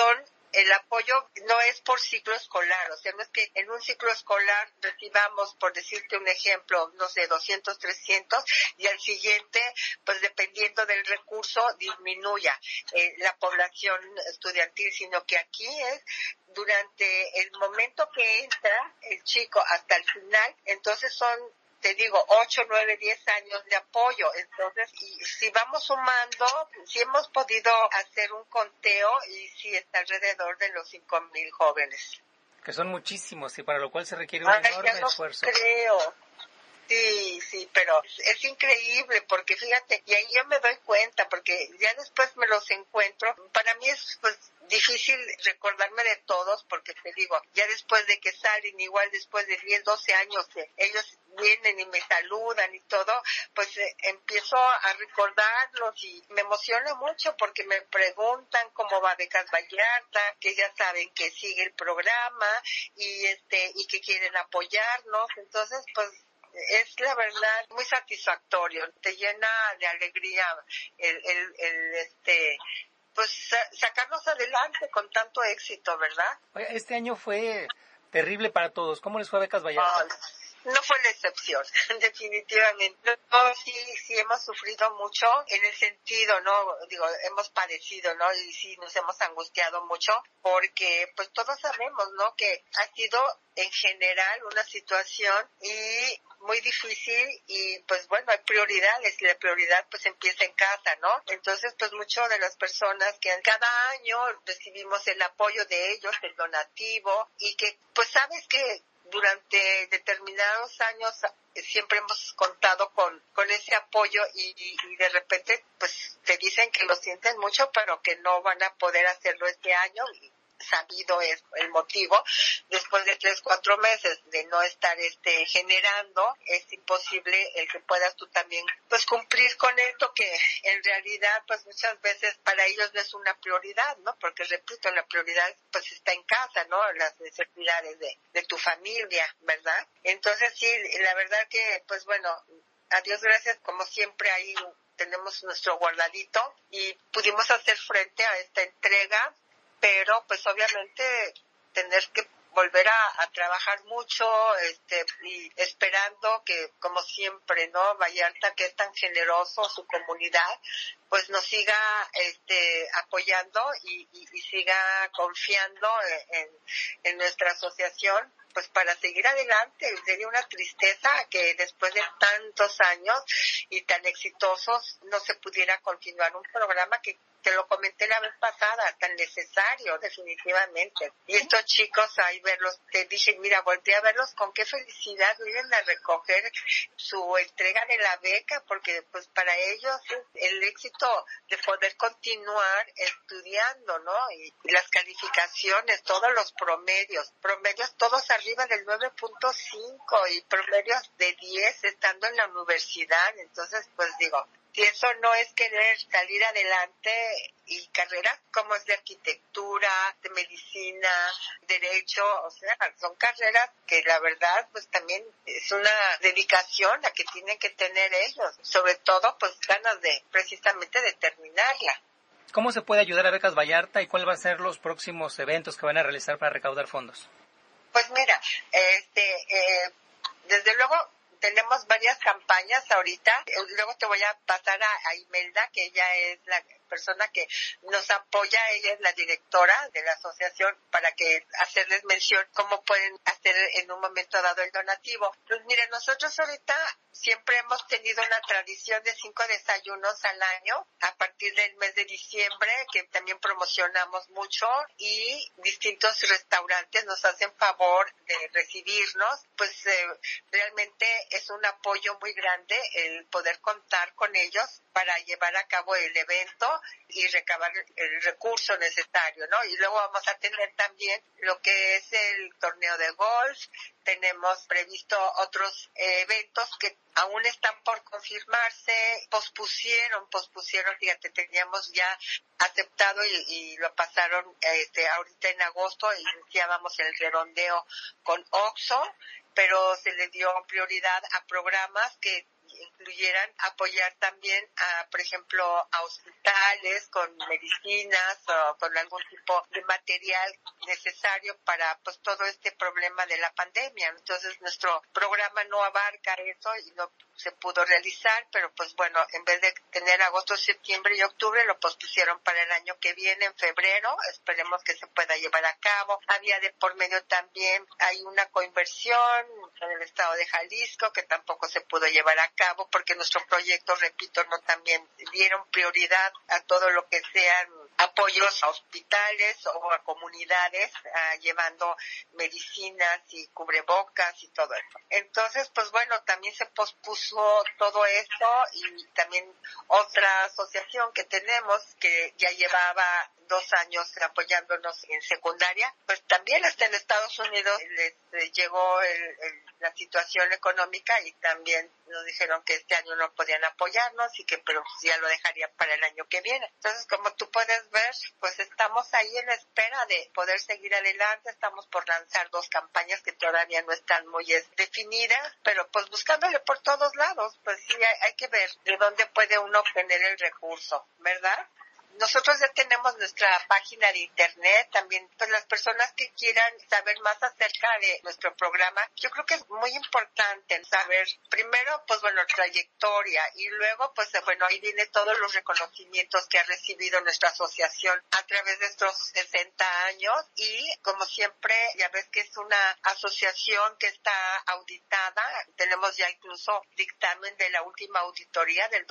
el apoyo no es por ciclo escolar, o sea, no es que en un ciclo escolar recibamos, por decirte un ejemplo, no sé, 200, 300, y al siguiente, pues dependiendo del recurso, disminuya la población estudiantil, sino que aquí es durante el momento que entra el chico hasta el final, entonces son, te digo, 8, 9, 10 años de apoyo. Entonces, y si vamos sumando, si hemos podido hacer un conteo y sí está alrededor de los 5,000 jóvenes.
Que son muchísimos y para lo cual se requiere un enorme esfuerzo.
Creo. Sí, pero es increíble porque fíjate, y ahí yo me doy cuenta porque ya después me los encuentro. Para mí es pues difícil recordarme de todos porque te digo, ya después de que salen, igual después de 10, 12 años, ellos vienen y me saludan y todo, pues empiezo a recordarlos y me emociona mucho porque me preguntan cómo va Becas Vallarta, que ya saben que sigue el programa y que quieren apoyarnos. Entonces, pues es la verdad muy satisfactorio, te llena de alegría pues sacarnos adelante con tanto éxito, ¿verdad?
Oye, este año fue terrible para todos. ¿Cómo les fue a Becas Vallarta?
No fue la excepción, definitivamente. No, sí hemos sufrido mucho en el sentido, ¿no? Digo, hemos padecido, ¿no? Y sí nos hemos angustiado mucho porque pues todos sabemos, ¿no? Que ha sido en general una situación y muy difícil y pues bueno, hay prioridades y la prioridad pues empieza en casa, ¿no? Entonces pues muchas de las personas que cada año recibimos el apoyo de ellos, el donativo y que pues sabes que durante determinados años siempre hemos contado con ese apoyo y de repente pues te dicen que lo sienten mucho pero que no van a poder hacerlo este año y sabido es el motivo. Después de 3, 4 meses de no estar generando, es imposible el que puedas tú también pues cumplir con esto que en realidad pues muchas veces para ellos no es una prioridad, ¿no? Porque repito, la prioridad pues está en casa, ¿no? Las necesidades de tu familia, ¿verdad? Entonces sí, la verdad que pues bueno, a Dios gracias, como siempre ahí tenemos nuestro guardadito y pudimos hacer frente a esta entrega, pero pues obviamente tener que volver a trabajar mucho y esperando que como siempre, ¿no? Vallarta, que es tan generoso, su comunidad, pues nos siga apoyando y siga confiando en nuestra asociación, pues para seguir adelante. Sería una tristeza que después de tantos años y tan exitosos no se pudiera continuar un programa que te lo comenté la vez pasada, tan necesario, definitivamente. Y estos chicos, ahí verlos, te dije, mira, volteé a verlos con qué felicidad vienen a recoger su entrega de la beca, porque pues para ellos es el éxito de poder continuar estudiando, ¿no? Y las calificaciones, todos los promedios todos arriba del 9.5 y promedios de 10 estando en la universidad. Entonces, pues digo, si eso no es querer salir adelante, y carreras como es de arquitectura, de medicina, derecho, o sea, son carreras que la verdad pues también es una dedicación la que tienen que tener ellos, sobre todo pues ganas de precisamente de terminarla.
¿Cómo se puede ayudar a Becas Vallarta y cuáles van a ser los próximos eventos que van a realizar para recaudar fondos?
Pues mira, desde luego tenemos varias campañas ahorita. Luego te voy a pasar a Imelda, que ella es la persona que nos apoya. Ella es la directora de la asociación, para que hacerles mención cómo pueden hacer en un momento dado el donativo. Pues mire, nosotros ahorita siempre hemos tenido una tradición de 5 desayunos al año a partir del mes de diciembre, que también promocionamos mucho, y distintos restaurantes nos hacen favor de recibirnos. Pues realmente es un apoyo muy grande el poder contar con ellos para llevar a cabo el evento y recabar el recurso necesario, ¿no? Y luego vamos a tener también lo que es el torneo de golf. Tenemos previsto otros eventos que aún están por confirmarse, pospusieron, fíjate, teníamos ya aceptado y lo pasaron ahorita en agosto, iniciábamos el redondeo con OXXO, pero se le dio prioridad a programas que incluyeran apoyar también a, por ejemplo, a hospitales con medicinas o con algún tipo de material necesario para pues todo este problema de la pandemia. Entonces nuestro programa no abarca eso y no se pudo realizar, pero pues bueno, en vez de tener agosto, septiembre y octubre, lo pospusieron para el año que viene, en febrero. Esperemos que se pueda llevar a cabo. Había de por medio también, hay una coinversión en el estado de Jalisco que tampoco se pudo llevar a cabo porque nuestro proyecto, repito, no también dieron prioridad a todo lo que sean apoyos a hospitales o a comunidades, llevando medicinas y cubrebocas y todo eso. Entonces, pues bueno, también se pospuso todo esto, y también otra asociación que tenemos que ya llevaba 2 años apoyándonos en secundaria, pues también hasta en Estados Unidos les llegó la situación económica y también nos dijeron que este año no podían apoyarnos y que pero ya lo dejarían para el año que viene. Entonces, como tú puedes ver, pues estamos ahí en espera de poder seguir adelante. Estamos por lanzar 2 campañas que todavía no están muy definidas, pero pues buscándole por todos lados, pues sí hay que ver de dónde puede uno obtener el recurso, ¿verdad? Nosotros ya tenemos nuestra página de internet, también pues las personas que quieran saber más acerca de nuestro programa, yo creo que es muy importante saber primero pues bueno, trayectoria, y luego pues bueno, ahí viene todos los reconocimientos que ha recibido nuestra asociación a través de estos 60 años, y como siempre ya ves que es una asociación que está auditada, tenemos ya incluso dictamen de la última auditoría del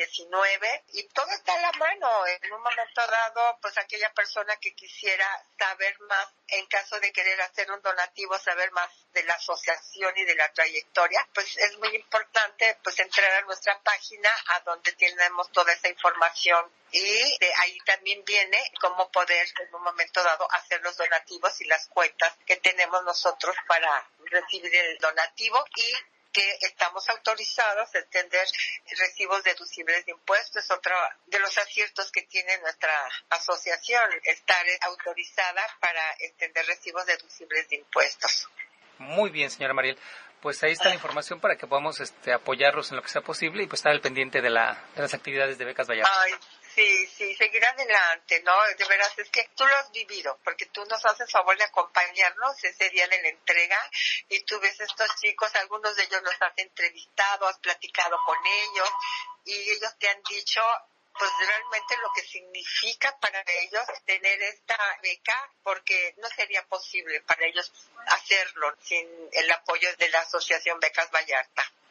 2019 y todo está a la mano. En un momento dado, pues aquella persona que quisiera saber más, en caso de querer hacer un donativo, saber más de la asociación y de la trayectoria, pues es muy importante pues entrar a nuestra página, a donde tenemos toda esa información, y de ahí también viene cómo poder en un momento dado hacer los donativos y las cuentas que tenemos nosotros para recibir el donativo, y que estamos autorizados a extender recibos deducibles de impuestos. Es otro de los aciertos que tiene nuestra asociación, estar autorizada para extender recibos deducibles de impuestos.
Muy bien, señora Mariel. Pues ahí está la información para que podamos apoyarlos en lo que sea posible y pues estar al pendiente de las actividades de Becas Vallarta.
Ay, sí, seguir adelante, ¿no? De veras, es que tú lo has vivido, porque tú nos haces favor de acompañarnos ese día de la entrega, y tú ves a estos chicos, algunos de ellos los has entrevistado, has platicado con ellos, y ellos te han dicho pues realmente lo que significa para ellos tener esta beca, porque no sería posible para ellos hacerlo sin el apoyo de la Asociación Becas Vallarta.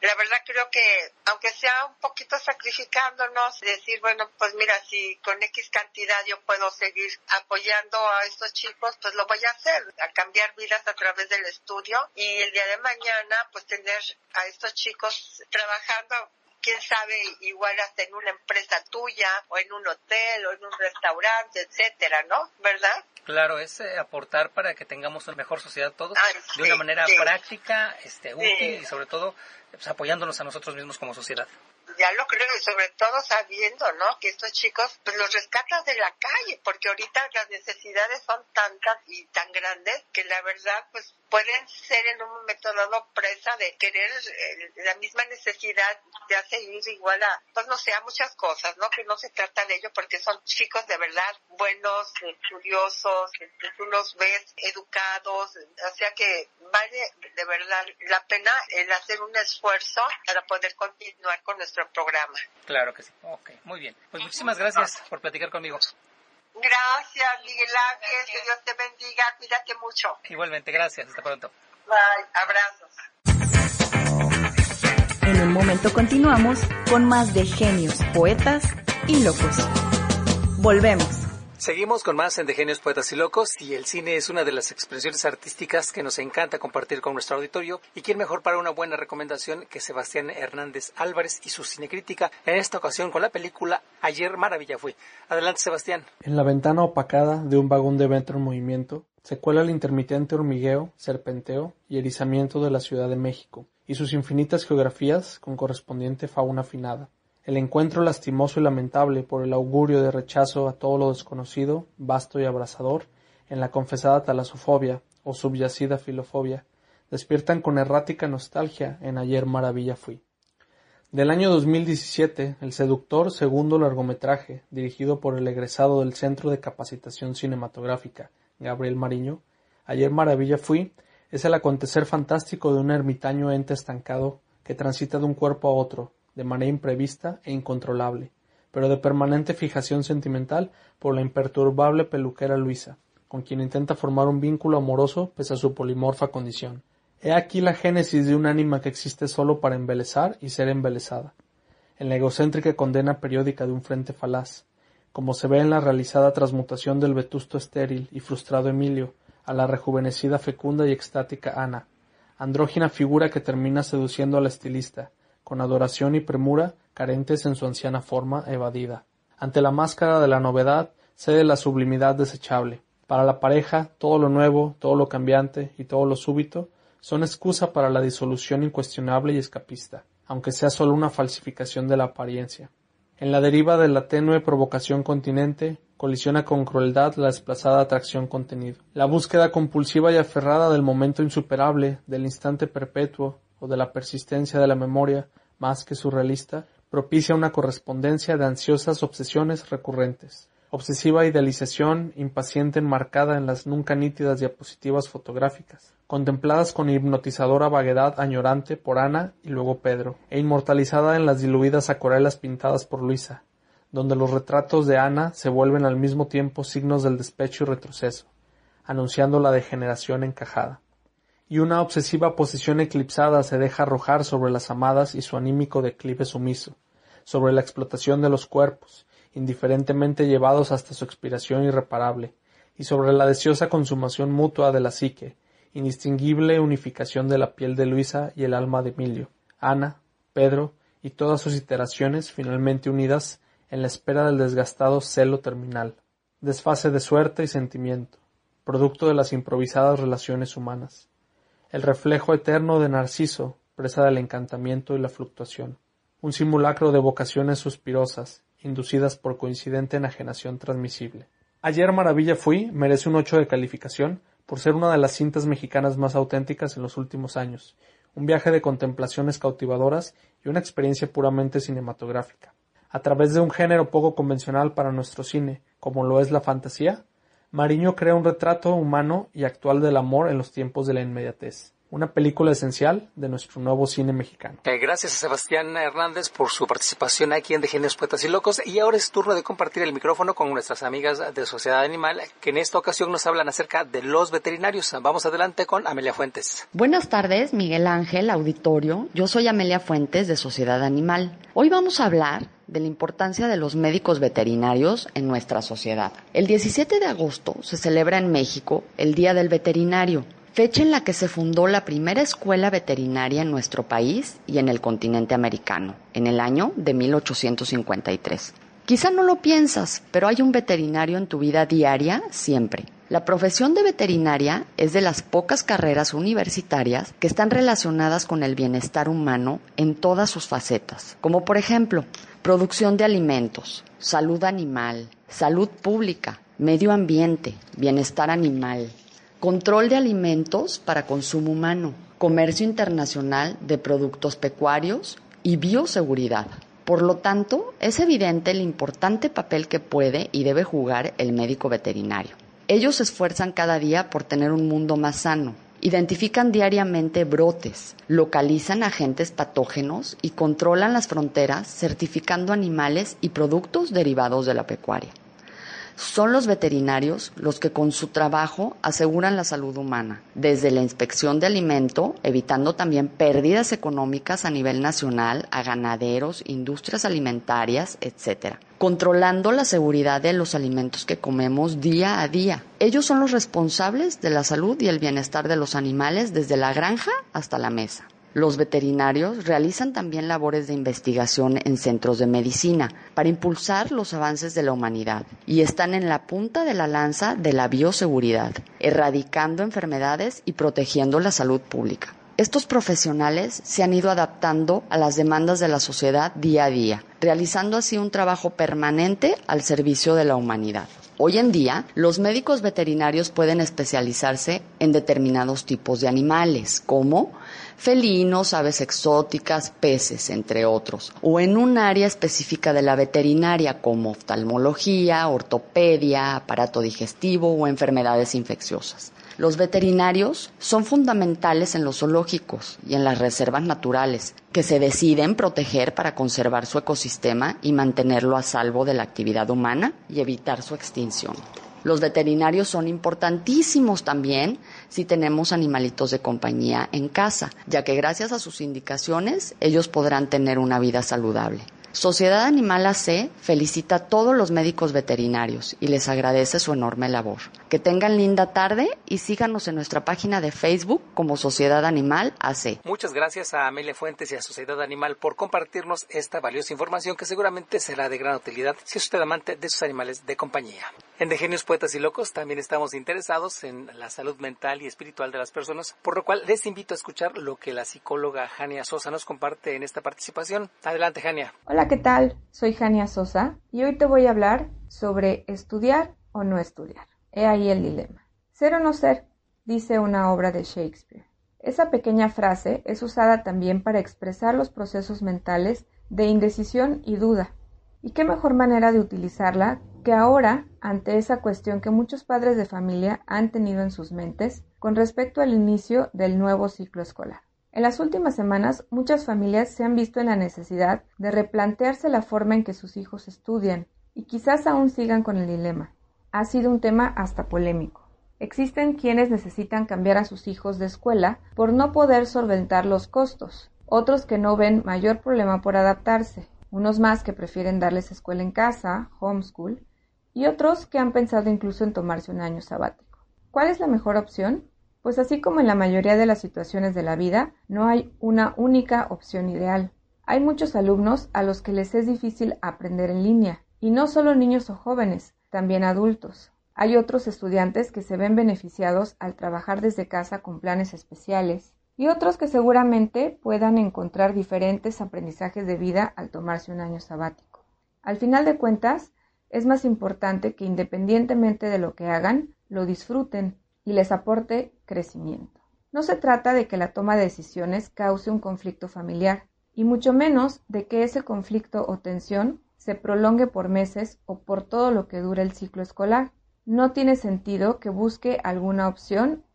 La verdad creo que, aunque sea un poquito sacrificándonos, decir, bueno, pues mira, si con X cantidad yo puedo seguir apoyando a estos chicos, pues lo voy a hacer, a cambiar vidas a través del estudio, y el día de mañana pues tener a estos chicos trabajando, quién sabe, igual hasta en una empresa tuya, o en un hotel, o en un restaurante, etcétera, ¿no? ¿Verdad?
Claro, es aportar para que tengamos una mejor sociedad todos, de
Sí,
una manera
sí.
práctica, útil,
Sí.
y sobre todo pues, apoyándonos a nosotros mismos como sociedad.
Ya lo creo, y sobre todo sabiendo, ¿no?, que estos chicos pues los rescatas de la calle, porque ahorita las necesidades son tantas y tan grandes que la verdad pues pueden ser en un momento dado presa de querer la misma necesidad de hacer ir igual a, pues no sé, a muchas cosas, ¿no?, que no se trata de ello, porque son chicos de verdad buenos, estudiosos, que tú los ves educados, o sea que vale de verdad la pena el hacer un esfuerzo para poder continuar con nuestro programa.
Claro que sí. Ok, muy bien. Pues muchísimas gracias por platicar conmigo.
Gracias, Miguel Ángel, que Dios te bendiga, cuídate mucho.
Igualmente, gracias. Hasta pronto.
Bye, abrazos.
En un momento continuamos con más de Genios, Poetas y Locos. Volvemos.
Seguimos con más en De Genios, Poetas y Locos, y el cine es una de las expresiones artísticas que nos encanta compartir con nuestro auditorio, y quién mejor para una buena recomendación que Sebastián Hernández Álvarez y su cinecrítica, en esta ocasión con la película Ayer Maravilla Fui. Adelante, Sebastián.
En la ventana opacada de un vagón de metro en movimiento se cuela el intermitente hormigueo, serpenteo y erizamiento de la Ciudad de México, y sus infinitas geografías con correspondiente fauna afinada. El encuentro lastimoso y lamentable por el augurio de rechazo a todo lo desconocido, vasto y abrasador, en la confesada talasofobia o subyacida filofobia, despiertan con errática nostalgia en Ayer Maravilla Fui. Del año 2017, el seductor segundo largometraje, dirigido por el egresado del Centro de Capacitación Cinematográfica, Gabriel Mariño, Ayer Maravilla Fui, es el acontecer fantástico de un ermitaño ente estancado que transita de un cuerpo a otro, de manera imprevista e incontrolable, pero de permanente fijación sentimental por la imperturbable peluquera Luisa, con quien intenta formar un vínculo amoroso pese a su polimorfa condición. He aquí la génesis de un ánima que existe solo para embelezar y ser embelesada, en la egocéntrica condena periódica de un frente falaz, como se ve en la realizada transmutación del vetusto estéril y frustrado Emilio a la rejuvenecida fecunda y extática Ana, andrógina figura que termina seduciendo a la estilista, con adoración y premura carentes en su anciana forma evadida. Ante la máscara de la novedad cede la sublimidad desechable. Para la pareja, todo lo nuevo, todo lo cambiante y todo lo súbito son excusa para la disolución incuestionable y escapista, aunque sea solo una falsificación de la apariencia. En la deriva de la tenue provocación continente, colisiona con crueldad la desplazada atracción contenido. La búsqueda compulsiva y aferrada del momento insuperable, del instante perpetuo, o de la persistencia de la memoria, más que surrealista, propicia una correspondencia de ansiosas obsesiones recurrentes. Obsesiva idealización impaciente enmarcada en las nunca nítidas diapositivas fotográficas, contempladas con hipnotizadora vaguedad añorante por Ana y luego Pedro, e inmortalizada en las diluidas acuarelas pintadas por Luisa, donde los retratos de Ana se vuelven al mismo tiempo signos del despecho y retroceso, anunciando la degeneración encajada. Y una obsesiva posesión eclipsada se deja arrojar sobre las amadas y su anímico declive sumiso, sobre la explotación de los cuerpos, indiferentemente llevados hasta su expiración irreparable, y sobre la deseosa consumación mutua de la psique, indistinguible unificación de la piel de Luisa y el alma de Emilio, Ana, Pedro y todas sus iteraciones finalmente unidas en la espera del desgastado celo terminal, desfase de suerte y sentimiento, producto de las improvisadas relaciones humanas. El reflejo eterno de Narciso, presa del encantamiento y la fluctuación. Un simulacro de vocaciones suspirosas, inducidas por coincidente enajenación transmisible. Ayer Maravilla Fui merece un 8 de calificación por ser una de las cintas mexicanas más auténticas en los últimos años, un viaje de contemplaciones cautivadoras y una experiencia puramente cinematográfica. A través de un género poco convencional para nuestro cine, como lo es la fantasía, Mariño crea un retrato humano y actual del amor en los tiempos de la inmediatez. una película esencial de nuestro nuevo cine mexicano.
Gracias a Sebastián Hernández por su participación aquí en De Genios, Poetas y Locos. Y ahora es turno de compartir el micrófono con nuestras amigas de Sociedad Animal, que en esta ocasión nos hablan acerca de los veterinarios. Vamos adelante con Amelia Fuentes.
Buenas tardes, Miguel Ángel, auditorio. Yo soy Amelia Fuentes de Sociedad Animal. Hoy vamos a hablar de la importancia de los médicos veterinarios en nuestra sociedad. El 17 de agosto se celebra en México el Día del Veterinario, fecha en la que se fundó la primera escuela veterinaria en nuestro país y en el continente americano, en el año de 1853. Quizá no lo piensas, pero hay un veterinario en tu vida diaria siempre. La profesión de veterinaria es de las pocas carreras universitarias que están relacionadas con el bienestar humano en todas sus facetas, como por ejemplo, producción de alimentos, salud animal, salud pública, medio ambiente, bienestar animal, control de alimentos para consumo humano, comercio internacional de productos pecuarios y bioseguridad. Por lo tanto, es evidente el importante papel que puede y debe jugar el médico veterinario. Ellos se esfuerzan cada día por tener un mundo más sano, identifican diariamente brotes, localizan agentes patógenos y controlan las fronteras certificando animales y productos derivados de la pecuaria. Son los veterinarios los que con su trabajo aseguran la salud humana, desde la inspección de alimento, evitando también pérdidas económicas a nivel nacional a ganaderos, industrias alimentarias, etc., controlando la seguridad de los alimentos que comemos día a día. Ellos son los responsables de la salud y el bienestar de los animales desde la granja hasta la mesa. Los veterinarios realizan también labores de investigación en centros de medicina para impulsar los avances de la humanidad y están en la punta de la lanza de la bioseguridad, erradicando enfermedades y protegiendo la salud pública. Estos profesionales se han ido adaptando a las demandas de la sociedad día a día, realizando así un trabajo permanente al servicio de la humanidad. Hoy en día, los médicos veterinarios pueden especializarse en determinados tipos de animales, como felinos, aves exóticas, peces, entre otros, o en un área específica de la veterinaria como oftalmología, ortopedia, aparato digestivo o enfermedades infecciosas. Los veterinarios son fundamentales en los zoológicos y en las reservas naturales, que se deciden proteger para conservar su ecosistema y mantenerlo a salvo de la actividad humana y evitar su extinción. Los veterinarios son importantísimos también si tenemos animalitos de compañía en casa, ya que gracias a sus indicaciones ellos podrán tener una vida saludable. Sociedad Animal AC felicita a todos los médicos veterinarios y les agradece su enorme labor. Que tengan linda tarde y síganos en nuestra página de Facebook como Sociedad Animal AC.
Muchas gracias a Amelia Fuentes y a Sociedad Animal por compartirnos esta valiosa información que seguramente será de gran utilidad si es usted amante de sus animales de compañía. En De Genios, Poetas y Locos también estamos interesados en la salud mental y espiritual de las personas, por lo cual les invito a escuchar lo que la psicóloga Jania Sosa nos comparte en esta participación. Adelante, Jania.
Hola, ¿qué tal? Soy Jania Sosa y hoy te voy a hablar sobre estudiar o no estudiar. He ahí el dilema. Ser o no ser, dice una obra de Shakespeare. Esa pequeña frase es usada también para expresar los procesos mentales de indecisión y duda. ¿Y qué mejor manera de utilizarla que ahora ante esa cuestión que muchos padres de familia han tenido en sus mentes con respecto al inicio del nuevo ciclo escolar? En las últimas semanas, muchas familias se han visto en la necesidad de replantearse la forma en que sus hijos estudian y quizás aún sigan con el dilema. Ha sido un tema hasta polémico. Existen quienes necesitan cambiar a sus hijos de escuela por no poder solventar los costos, otros que no ven mayor problema por adaptarse, unos más que prefieren darles escuela en casa, homeschool, y otros que han pensado incluso en tomarse un año sabático. ¿Cuál es la mejor opción? Pues así como en la mayoría de las situaciones de la vida, no hay una única opción ideal. Hay muchos alumnos a los que les es difícil aprender en línea, y no solo niños o jóvenes, también adultos. Hay otros estudiantes que se ven beneficiados al trabajar desde casa con planes especiales, y otros que seguramente puedan encontrar diferentes aprendizajes de vida al tomarse un año sabático. Al final de cuentas, es más importante que independientemente de lo que hagan, lo disfruten y les aporte crecimiento. No se trata de que la toma de decisiones cause un conflicto familiar, y mucho menos de que ese conflicto o tensión se prolongue por meses o por todo lo que dure el ciclo escolar. No tiene sentido que busque alguna opción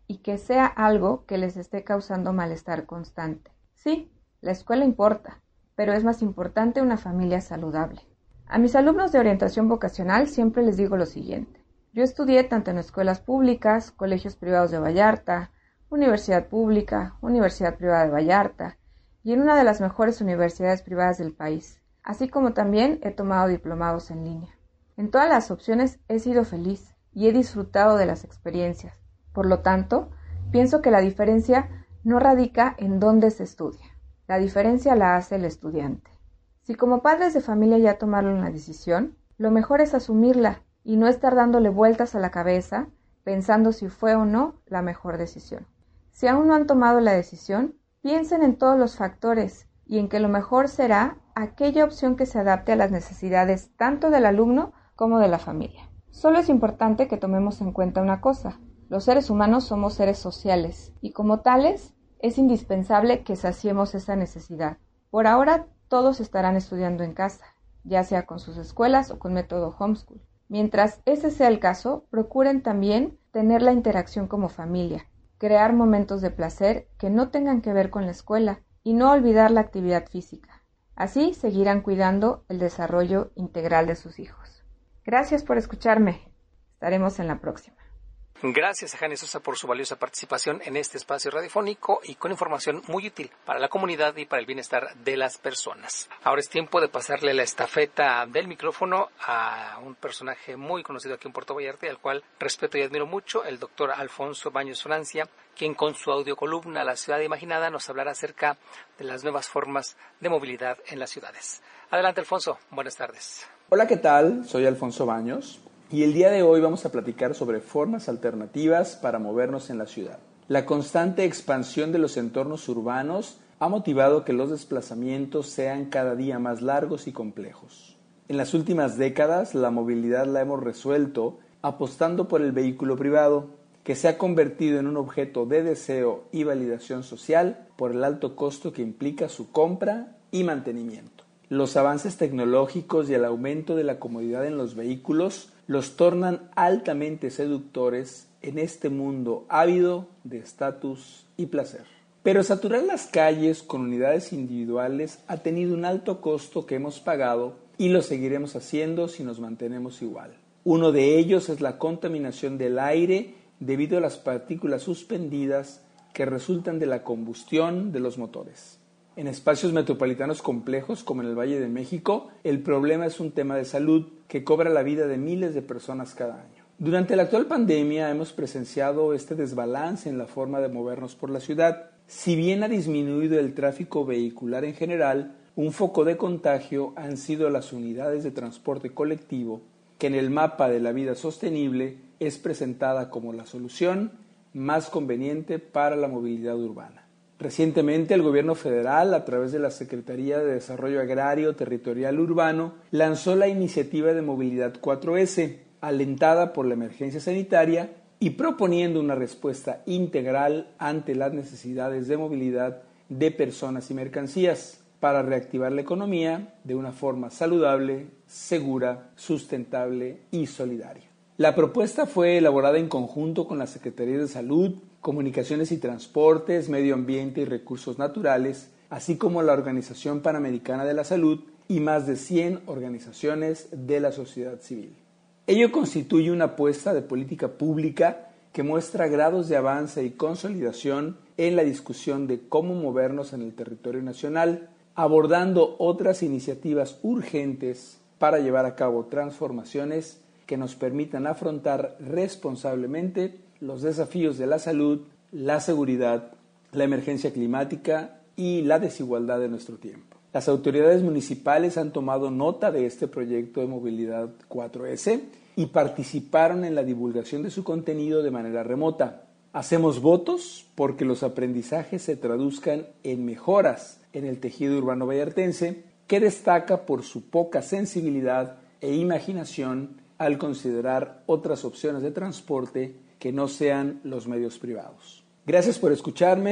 y que sea algo que les esté causando malestar constante. Sí, la escuela importa, pero es más importante una familia saludable. A mis alumnos de orientación vocacional siempre les digo lo siguiente. Yo estudié tanto en escuelas públicas, colegios privados de Vallarta, universidad pública, universidad privada de Vallarta y en una de las mejores universidades privadas del país, así como también he tomado diplomados en línea. En todas las opciones he sido feliz y he disfrutado de las experiencias. Por lo tanto, pienso que la diferencia no radica en dónde se estudia. La diferencia la hace el estudiante. Si como padres de familia ya tomaron una decisión, lo mejor es asumirla y no estar dándole vueltas a la cabeza pensando si fue o no la mejor decisión. Si aún no han tomado la decisión, piensen en todos los factores y en que lo mejor será aquella opción que se adapte a las necesidades tanto del alumno como de la familia. Solo es importante que tomemos en cuenta una cosa. Los seres humanos somos seres sociales y como tales es indispensable que saciemos esa necesidad. Por ahora todos estarán estudiando en casa, ya sea con sus escuelas o con método homeschool. Mientras ese sea el caso, procuren también tener la interacción como familia, crear momentos de placer que no tengan que ver con la escuela y no olvidar la actividad física. Así seguirán cuidando el desarrollo integral de sus hijos. Gracias por escucharme. Estaremos en la próxima.
Gracias a Jania Sosa por su valiosa participación en este espacio radiofónico y con información muy útil para la comunidad y para el bienestar de las personas. Ahora es tiempo de pasarle la estafeta del micrófono a un personaje muy conocido aquí en Puerto Vallarta y al cual respeto y admiro mucho, el doctor Alfonso Baños Francia, quien con su audiocolumna La Ciudad Imaginada nos hablará acerca de las nuevas formas de movilidad en las ciudades. Adelante, Alfonso. Buenas tardes.
Hola, ¿qué tal? Soy Alfonso Baños. Y el día de hoy vamos a platicar sobre formas alternativas para movernos en la ciudad. La constante expansión de los entornos urbanos ha motivado que los desplazamientos sean cada día más largos y complejos. En las últimas décadas, la movilidad la hemos resuelto apostando por el vehículo privado, que se ha convertido en un objeto de deseo y validación social por el alto costo que implica su compra y mantenimiento. Los avances tecnológicos y el aumento de la comodidad en los vehículos los tornan altamente seductores en este mundo ávido de estatus y placer. Pero saturar las calles con unidades individuales ha tenido un alto costo que hemos pagado y lo seguiremos haciendo si nos mantenemos igual. Uno de ellos es la contaminación del aire debido a las partículas suspendidas que resultan de la combustión de los motores. En espacios metropolitanos complejos como en el Valle de México, el problema es un tema de salud que cobra la vida de miles de personas cada año. Durante la actual pandemia hemos presenciado este desbalance en la forma de movernos por la ciudad. Si bien ha disminuido el tráfico vehicular en general, un foco de contagio han sido las unidades de transporte colectivo, que en el mapa de la vida sostenible es presentada como la solución más conveniente para la movilidad urbana. Recientemente el gobierno federal, a través de la Secretaría de Desarrollo Agrario, Territorial Urbano, lanzó la iniciativa de Movilidad 4S, alentada por la emergencia sanitaria y proponiendo una respuesta integral ante las necesidades de movilidad de personas y mercancías para reactivar la economía de una forma saludable, segura, sustentable y solidaria. La propuesta fue elaborada en conjunto con la Secretaría de Salud, Comunicaciones y Transportes, Medio Ambiente y Recursos Naturales, así como la Organización Panamericana de la Salud y más de 100 organizaciones de la sociedad civil. Ello constituye una apuesta de política pública que muestra grados de avance y consolidación en la discusión de cómo movernos en el territorio nacional, abordando otras iniciativas urgentes para llevar a cabo transformaciones que nos permitan afrontar responsablemente los desafíos de la salud, la seguridad, la emergencia climática y la desigualdad de nuestro tiempo. Las autoridades municipales han tomado nota de este proyecto de Movilidad 4S y participaron en la divulgación de su contenido de manera remota. Hacemos votos porque los aprendizajes se traduzcan en mejoras en el tejido urbano vallartense, que destaca por su poca sensibilidad e imaginación al considerar otras opciones de transporte que no sean los medios privados. Gracias por escucharme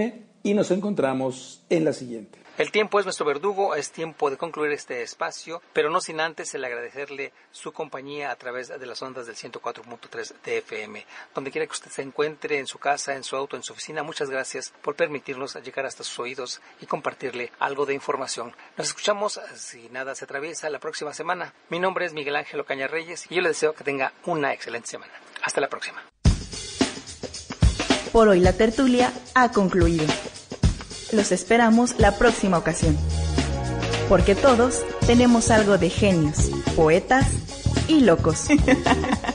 y nos encontramos en la siguiente.
El tiempo es nuestro verdugo, es tiempo de concluir este espacio, pero no sin antes el agradecerle su compañía a través de las ondas del 104.3 de FM. Donde quiera que usted se encuentre, en su casa, en su auto, en su oficina, muchas gracias por permitirnos llegar hasta sus oídos y compartirle algo de información. Nos escuchamos, si nada se atraviesa, la próxima semana. Mi nombre es Miguel Ángel Ocaña Reyes y yo le deseo que tenga una excelente semana. Hasta la próxima.
Por hoy la tertulia ha concluido. Los esperamos la próxima ocasión, porque todos tenemos algo de genios, poetas y locos.